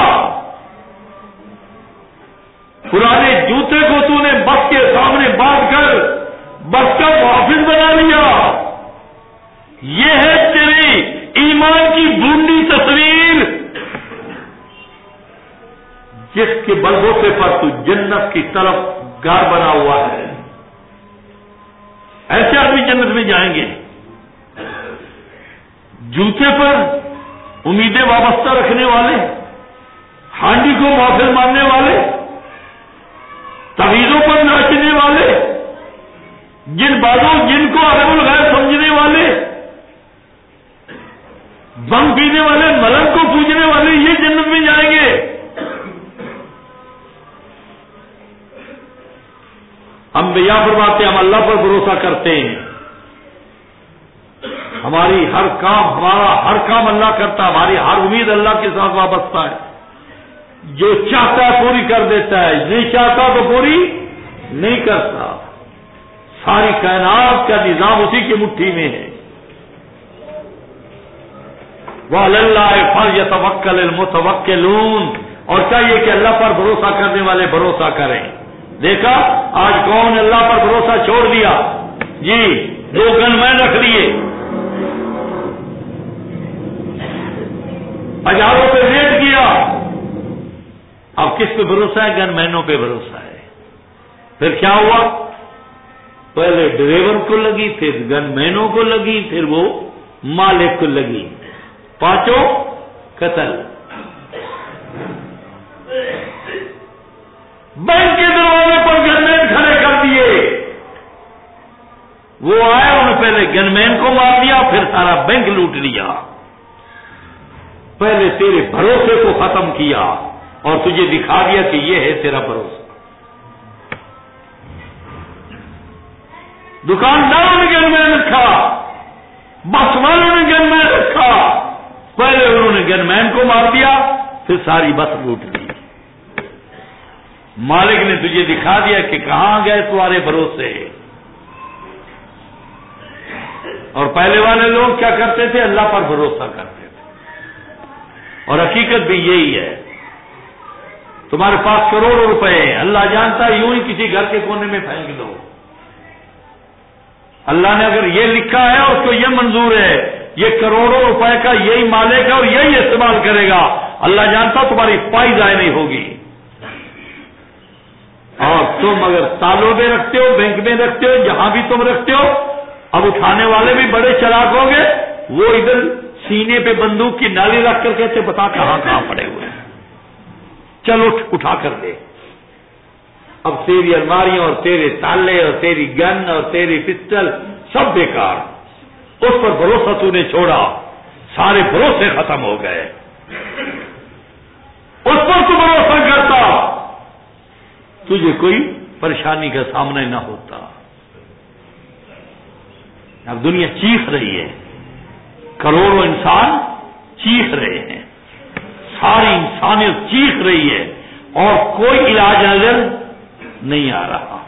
پرانے جوتے کو تو نے بس کے سامنے باندھ کر بس کا محافظ بنا لیا. یہ ہے تیری ایمان کی بھونڈی تصویر جس کے بلبوتے پر تو جنت کی طرف گھر بنا ہوا ہے. ایسے آدمی جنت میں جائیں گے جوتے پر امیدیں وابستہ رکھنے والے، ہانڈی کو محفل ماننے والے، تعویذوں پر ناچنے والے، جن بازوں جن کو عالم الغیب سمجھنے والے، بم پینے والے، ملنگ کو پوجنے والے، یہ جنت میں جائیں گے. انبیاء فرماتے ہم اللہ پر بھروسہ کرتے ہیں، ہماری ہر کام ہمارا ہر کام اللہ کرتا ہے، ہماری ہر امید اللہ کے ساتھ وابستہ ہے. جو چاہتا ہے پوری کر دیتا ہے، نہیں چاہتا تو پوری نہیں کرتا. ساری کائنات کا نظام اسی کی مٹھی میں ہے. وَعَلَى اللَّهِ فَلْيَتَوَكَّلِ الْمُتَوَكِّلُونَ، اور چاہیے کہ اللہ پر بھروسہ کرنے والے بھروسہ کریں. دیکھا آج کون اللہ پر بھروسہ چھوڑ دیا؟ جی دو گن میں رکھ لیے، ہزاروں پہ ریٹ کیا. اب کس پہ بھروسہ ہے؟ گن مینوں پہ بھروسہ ہے. پھر کیا ہوا؟ پہلے ڈرائیور کو لگی، پھر گن مینوں کو لگی، پھر وہ مالک کو لگی، پانچوں قتل. بینک کے دروازے پر گن مین کھڑے کر دیے. وہ آئے، انہوں نے پہلے گن مین کو مار دیا، پھر سارا بینک لوٹ لیا. پہلے تیرے بھروسے کو ختم کیا اور تجھے دکھا دیا کہ یہ ہے تیرا بھروسہ. دکانداروں نے گن مین رکھا، بس والوں نے گن مین رکھا. پہلے انہوں نے گن مین کو مار دیا، پھر ساری بس لوٹ لی. مالک نے تجھے دکھا دیا کہ کہاں گئے تمہارے بھروسے. اور پہلے والے لوگ کیا کرتے تھے؟ اللہ پر بھروسہ کرتے تھے. اور حقیقت بھی یہی ہے. تمہارے پاس کروڑوں روپے ہیں، اللہ جانتا ہے یوں ہی کسی گھر کے کونے میں پھینک دو. اللہ نے اگر یہ لکھا ہے اس کو یہ منظور ہے، یہ کروڑوں روپے کا یہی مالک ہے اور یہی استعمال کرے گا. اللہ جانتا تمہاری پائی ضائع نہیں ہوگی. اور تم اگر تالوں میں رکھتے ہو، بینک میں رکھتے ہو، جہاں بھی تم رکھتے ہو، اب اٹھانے والے بھی بڑے چلاک ہوں گے. وہ ادھر سینے پہ بندوق کی نالی رکھ کر کہتے بتا کہاں کہاں پڑے ہوئے ہیں، چلو اٹھا کر دے. اب تیری الماریاں اور تیرے تالے اور تیری گن اور تیری پسٹل سب بیکار. اس پر بھروسہ تو نے چھوڑا، سارے بھروسے ختم ہو گئے. اس پر تو بھروسہ کرتا تجھے کوئی پریشانی کا سامنا نہ ہوتا. اب دنیا چیخ رہی ہے، کروڑوں انسان چیخ رہے ہیں، ساری انسانیت چیخ رہی ہے اور کوئی علاج نظر نہیں آ رہا.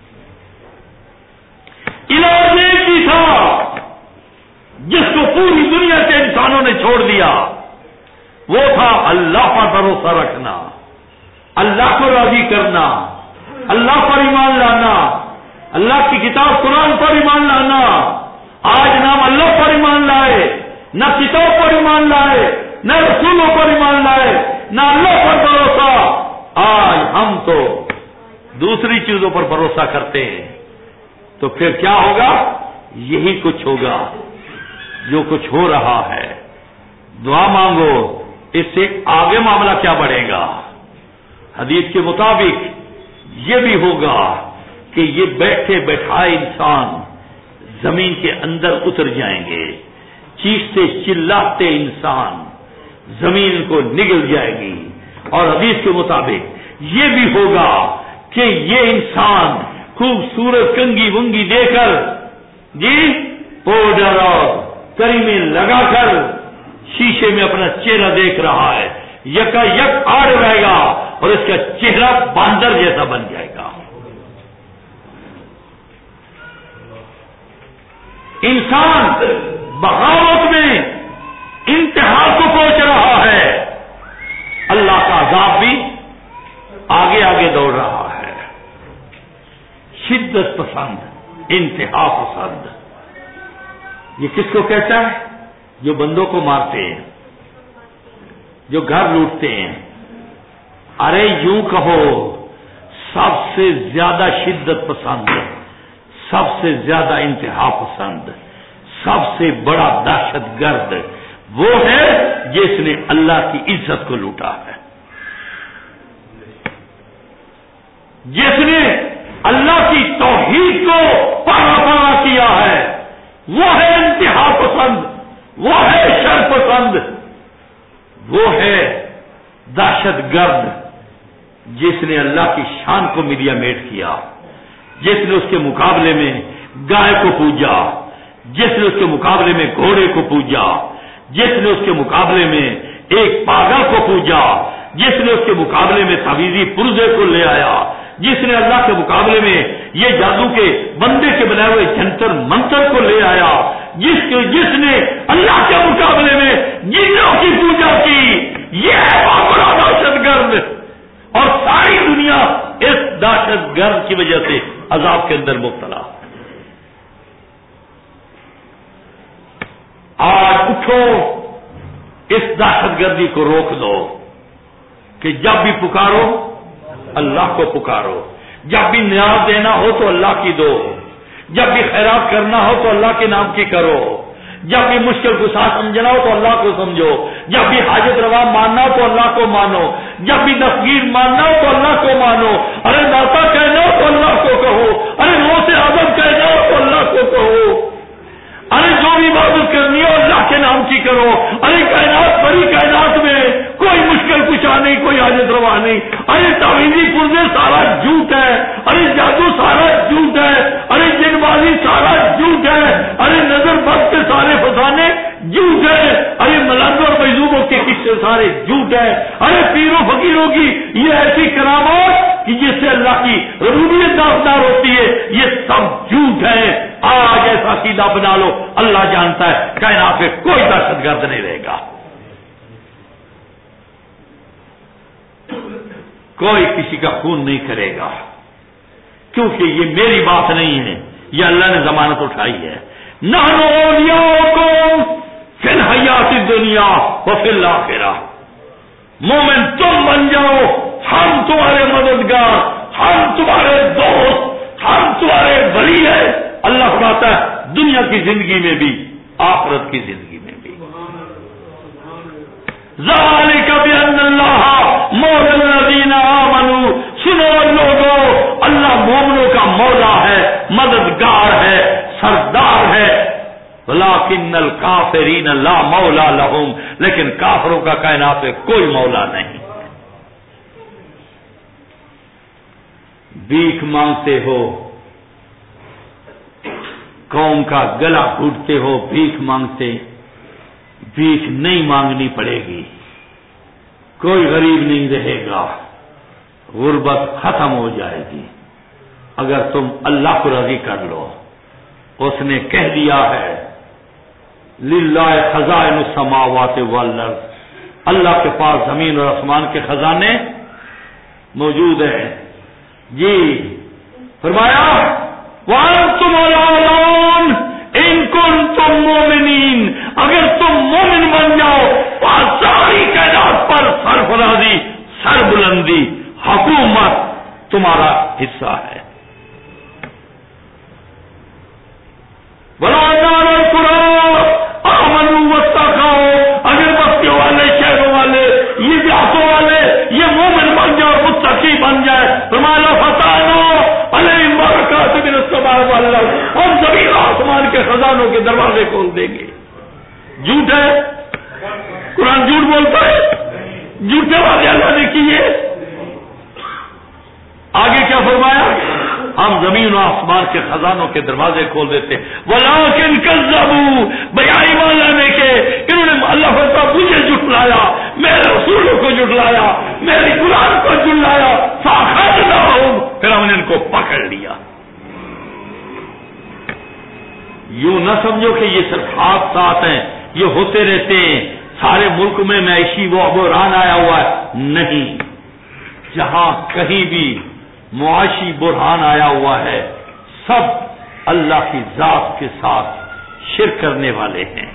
علاج ایک ہی تھا جس کو پوری دنیا کے انسانوں نے چھوڑ دیا، وہ تھا اللہ پر بھروسہ رکھنا، اللہ کو راضی کرنا، اللہ پر ایمان لانا، اللہ کی کتاب قرآن پر ایمان لانا. آج نہ ہم اللہ پر ایمان لائے، نہ کتاب پر ایمان لائے، نہ رسولوں پر ایمان لائے، نہ اللہ پر بھروسہ. آج ہم تو دوسری چیزوں پر بھروسہ کرتے ہیں. تو پھر کیا ہوگا؟ یہی کچھ ہوگا جو کچھ ہو رہا ہے. دعا مانگو، اس سے آگے معاملہ کیا بڑھے گا؟ حدیث کے مطابق یہ بھی ہوگا کہ یہ بیٹھے بیٹھائے انسان زمین کے اندر اتر جائیں گے، چیختے چلاتے انسان زمین کو نگل جائے گی. اور حدیث کے مطابق یہ بھی ہوگا کہ یہ انسان خوبصورت کنگھی ونگی دے کر، جی پاؤڈر اور کریمیں لگا کر شیشے میں اپنا چہرہ دیکھ رہا ہے، یکا یک آڑ رہے گا اور اس کا چہرہ باندر جیسا بن جائے گا. انسان بغاوت میں انتہا کو پہنچ رہا ہے. اللہ کا عذاب بھی آگے آگے دوڑ رہا ہے. شدت پسند، انتہا پسند. یہ کس کو کہتا ہے؟ جو بندوں کو مارتے ہیں، جو گھر لوٹتے ہیں. ارے یوں کہو سب سے زیادہ شدت پسند، سب سے زیادہ انتہا پسند، سب سے بڑا دہشت گرد وہ ہے جس نے اللہ کی عزت کو لوٹا ہے، جس نے اللہ کی توحید کو پارا پارا کیا ہے. وہ ہے انتہا پسند، وہ ہے شر پسند، وہ ہے دہشت گرد جس نے اللہ کی شان کو میڈیا میٹ کیا، جس نے اس کے مقابلے میں گائے کو پوجا، جس نے اس کے مقابلے میں گھوڑے کو پوجا، جس نے اس کے مقابلے میں ایک پاگل کو پوجا، جس نے اس کے مقابلے میں تعویذی پرزے کو لے آیا، جس نے اللہ کے مقابلے میں یہ جادو کے بندے کے بنائے ہوئے جنتر منتر کو لے آیا، جس کے جس نے اللہ کے مقابلے میں جنوں کی پوجا کی. یہ ہے بہت بڑا دہشت گرد، اور ساری دنیا اس دہشت گرد کی وجہ سے عذاب کے اندر مبتلا. آج اٹھو، اس دہشت گردی کو روک دو کہ جب بھی پکارو اللہ کو پکارو، جب بھی نیاز دینا ہو تو اللہ کی دو، جب بھی خیرات کرنا ہو تو اللہ کے نام کی کرو، جب بھی مشکل گسا سمجھنا ہو تو اللہ کو سمجھو، جب بھی حاجت روا ماننا ہو تو اللہ کو مانو، جب بھی دستگیر ماننا ہو تو اللہ کو مانو. ارے داتا کہنا ہو تو اللہ کو کہو، ارے غوث اعظم کہنا ہو تو اللہ کو کہو، ارے جو بھی عبادت کرنی ہو اللہ کے نام کی کرو. ارے کائنات بڑی کائنات میں کوئی مشکل کشا نہیں، کوئی حاجت روا نہیں. ارے تعویذی پرزے سارا جھوٹ ہے، ارے جادو سارا جھوٹ ہے، ارے جن بازی سارا جھوٹ ہے، ارے نظر بد کے سارے فسانے جھوٹ ہے، ارے ملنگ اور مجذوبوں کے قصے سارے جھوٹ ہے، ارے پیروں فقیروں کی یہ ایسی کرامات کہ جس سے اللہ کی ربوبیت داغدار ہوتی ہے، یہ سب جھوٹ ہے. آج ایسا عقیدہ بنا لو، اللہ جانتا ہے کائنات میں کوئی دہشت گرد نہیں رہے گا، کوئی کسی کا خون نہیں کرے گا، کیونکہ یہ میری بات نہیں ہے، یہ اللہ نے ضمانت اٹھائی ہے. نحن اولیاؤکم فی الحیات الدنیا وفی الآخرہ. مومن تم بن جاؤ، ہم تمہارے مددگار، ہم تمہارے دوست، ہم تمہارے ولی ہیں. اللہ فرماتا ہے دنیا کی زندگی میں بھی، آخرت کی زندگی میں بھی. ذالک بأن اللہ مولا الذین آمنوا. سنو لوگو، اللہ مومنوں کا مولا ہے، مددگار ہے، سردار ہے. ولکن الکافرین لا مولا لہم. لیکن کافروں کا کائنات میں کوئی مولا نہیں. بھیک مانگتے ہو، قوم کا گلا گھوٹتے ہو، بھیک مانگتے، بھیک نہیں مانگنی پڑے گی، کوئی غریب نہیں رہے گا، غربت ختم ہو جائے گی اگر تم اللہ کو راضی کر لو. اس نے کہہ دیا ہے للہ خزائن السماوات والارض. اللہ کے پاس زمین اور آسمان کے خزانے موجود ہیں. جی فرمایا وَأَنْتُمُ الْأَعْلَوْنَ إِن كُنتُم مُؤْمِنِينَ. اگر تم مومن بن جاؤ تو ساری کائنات پر سرفرازی، سربلندی، حکومت تمہارا حصہ ہے. وَلَوْ الْقُرَىٰ آمَنُوا وَاتَّقَوْا. اگر بستیوں والے، شہروں والے، یہ دیہاتوں والے یہ مومن بن جائے، متقی بن جائے، فرمایا فَتَحْنَا عَلَيْهِمْ بَرَكَاتٍ مِنَ السَّمَاءِ وَالْأَرْضِ. ہم زمین و آسمان کے خزانوں کے دروازے کھول دیں گے. جھوٹ ہے؟ قرآن جھوٹ بولتا ہے؟ جھوٹے والے اللہ نے کیے. آگے کیا فرمایا؟ ہم زمین و آسمان کے خزانوں کے دروازے کھول دیتے. وَلَٰكِن كَذَّبُوا. بھیا ایمان لانے کے انہوں نے اللہ فرماتا مجھے جھٹلایا، میرے رسولوں کو جھٹلایا، میری قرآن کو جھٹلایا. فَأَخَذْنَاهُمْ. پھر ہم نے ان کو پکڑ لیا. یوں نہ سمجھو کہ یہ صرف حادثات ہیں، یہ ہوتے رہتے ہیں، سارے ملک میں معاشی وہ بحران آیا ہوا ہے. نہیں، جہاں کہیں بھی معاشی بحران آیا ہوا ہے سب اللہ کی ذات کے ساتھ شرک کرنے والے ہیں.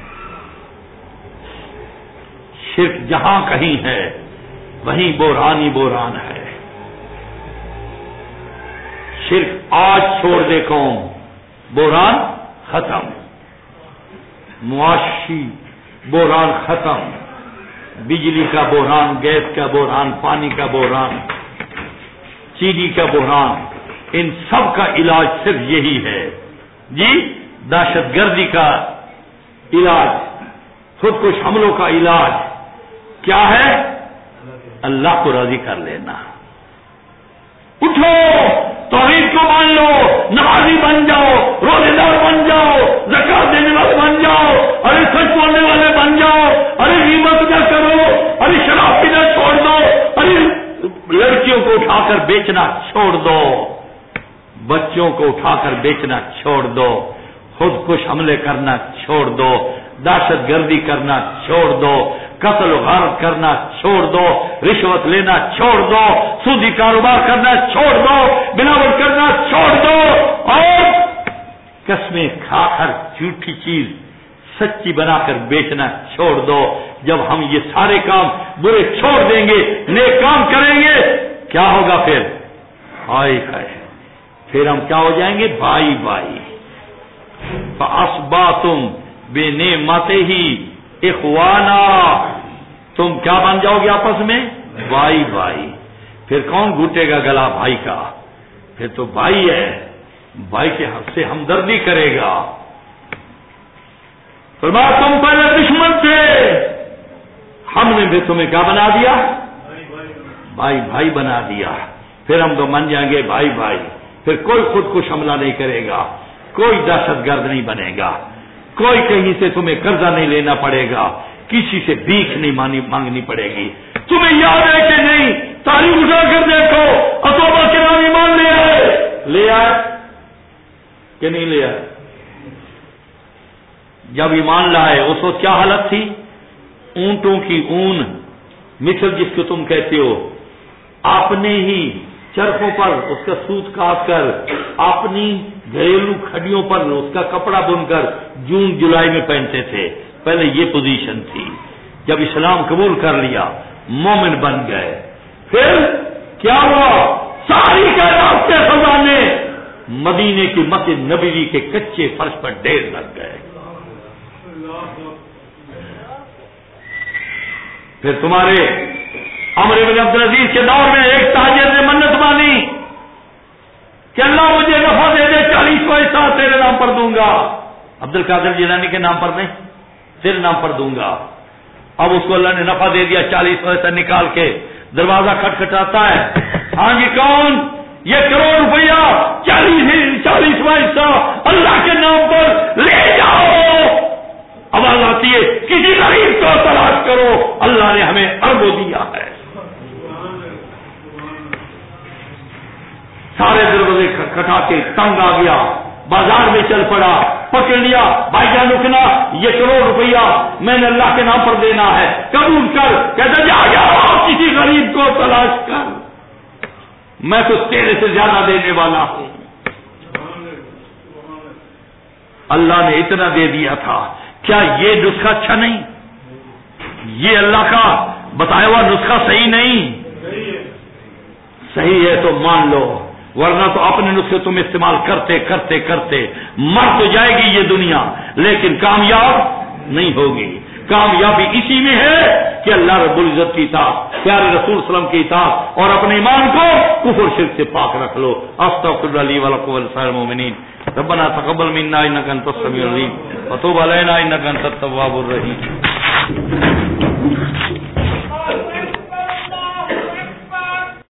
شرک جہاں کہیں ہے وہیں بحران ہی بحران ہے. شرک آج چھوڑ دے قوم، بحران ختم. معاشی بحران ختم. بجلی کا بحران، گیس کا بحران، پانی کا بحران، چینی کا بحران، ان سب کا علاج صرف یہی ہے جی. دہشت گردی کا علاج، خود کش حملوں کا علاج کیا ہے؟ اللہ کو راضی کر لینا. اٹھو، توحید کو مان لو، نمازی بن جاؤ، روزے دار بن جاؤ، زکات دینے والے بن جاؤ، ارے سچ بولنے والے بن جاؤ، ارے غیبت نہ کرو، ارے شراب پینا چھوڑ دو، ارے لڑکیوں کو اٹھا کر بیچنا چھوڑ دو، بچوں کو اٹھا کر بیچنا چھوڑ دو، خود کش حملے کرنا چھوڑ دو، دہشت گردی کرنا چھوڑ دو، قتل و غارت کرنا چھوڑ دو، رشوت لینا چھوڑ دو، سودی کاروبار کرنا چھوڑ دو، بلاوٹ کرنا چھوڑ دو، اور قسمیں کھا کر جھوٹی چیز سچی بنا کر بیچنا چھوڑ دو. جب ہم یہ سارے کام برے چھوڑ دیں گے، نیک کام کریں گے، کیا ہوگا پھر؟ ہائے ہائے، پھر ہم کیا ہو جائیں گے؟ بھائی بھائی. فَأَصْبَحْتُمْ بِنِعْمَتِهِ اخوانا، تم کیا بن جاؤ گے آپس میں؟ بھائی بھائی. پھر کون گھٹے گا گلا بھائی کا؟ پھر تو بھائی ہے، بھائی کے حق سے ہمدردی کرے گا. فرمایا تم پہلے دشمن تھے، ہم نے بھی تمہیں کیا بنا دیا؟ بھائی بھائی بنا دیا. پھر ہم تو من جائیں گے بھائی بھائی. پھر کوئی خود کش حملہ نہیں کرے گا، کوئی دہشت گرد نہیں بنے گا، کوئی کہیں سے تمہیں قرضہ نہیں لینا پڑے گا، کسی سے بھیک نہیں مانگنی پڑے گی. تمہیں یاد ہے کہ نہیں؟ تاریخ اٹھا کر دیکھو، اتوبہ کے نام ایمان لے آئے، لے آئے کہ نہیں لے آئے؟ جب ایمان لائے اس وقت کیا حالت تھی؟ اونٹوں کی اون، مثل جس کو تم کہتے ہو، اپنے ہی چرخوں پر اس کا سوت کاٹ کر، اپنی گھریلو کھڈیوں پر اس کا کپڑا بن کر جون جولائی میں پہنتے تھے. پہلے یہ پوزیشن تھی. جب اسلام قبول کر لیا، مومن بن گئے، پھر کیا ہوا؟ ساری کائنات کے خزانے مدینے کی مسجد نبوی کے کچے فرش پر ڈھیر لگ گئے. پھر تمہارے عمر بن عبدالعزیز کے دور میں ایک تاجر نے منت مانی کہ اللہ مجھے نفع دے دے، چالیس پیسہ تیرے نام پر دوں گا. عبد القادر جیلانی کے نام پر نہیں، تیرے نام پر دوں گا. اب اس کو اللہ نے نفع دے دیا، چالیس پیسہ نکال کے دروازہ کھٹکھٹاتا ہے. ہاں جی کون؟ یہ کروڑ روپیہ چالیس چالیس پیسہ اللہ کے نام پر لے جاؤ. آواز آتی ہے کسی غریب کو تلاش کرو، اللہ نے ہمیں اربوں دیا ہے. سارے دروازے کھٹا کے تنگ آ گیا، بازار میں چل پڑا، پکڑ لیا. بھائی جان رکنا، یہ کروڑ روپیہ میں نے اللہ کے نام پر دینا ہے، قبول کر. کہتا جا جاؤ کسی غریب کو تلاش کر، میں تو تیرے سے زیادہ دینے والا ہوں. اللہ نے اتنا دے دیا تھا. کیا یہ نسخہ اچھا نہیں؟ یہ اللہ کا بتایا ہوا نسخہ صحیح نہیں؟ صحیح ہے تو مان لو، ورنہ تو اپنے نسخے تم استعمال کرتے کرتے کرتے مر تو جائے گی یہ دنیا، لیکن کامیاب نہیں ہوگی. کامیابی اسی میں ہے کہ اللہ رب العزت کی اطاعت، پیارے رسول صلی اللہ علیہ وسلم کی اطاعت، اور اپنے ایمان کو کفر شرک سے پاک رکھ لو. استغفر لی ولکم ولسائر المؤمنین. ربنا تقبل منا انك انت السميع العليم وتوب علينا انك انت التواب الرحيم.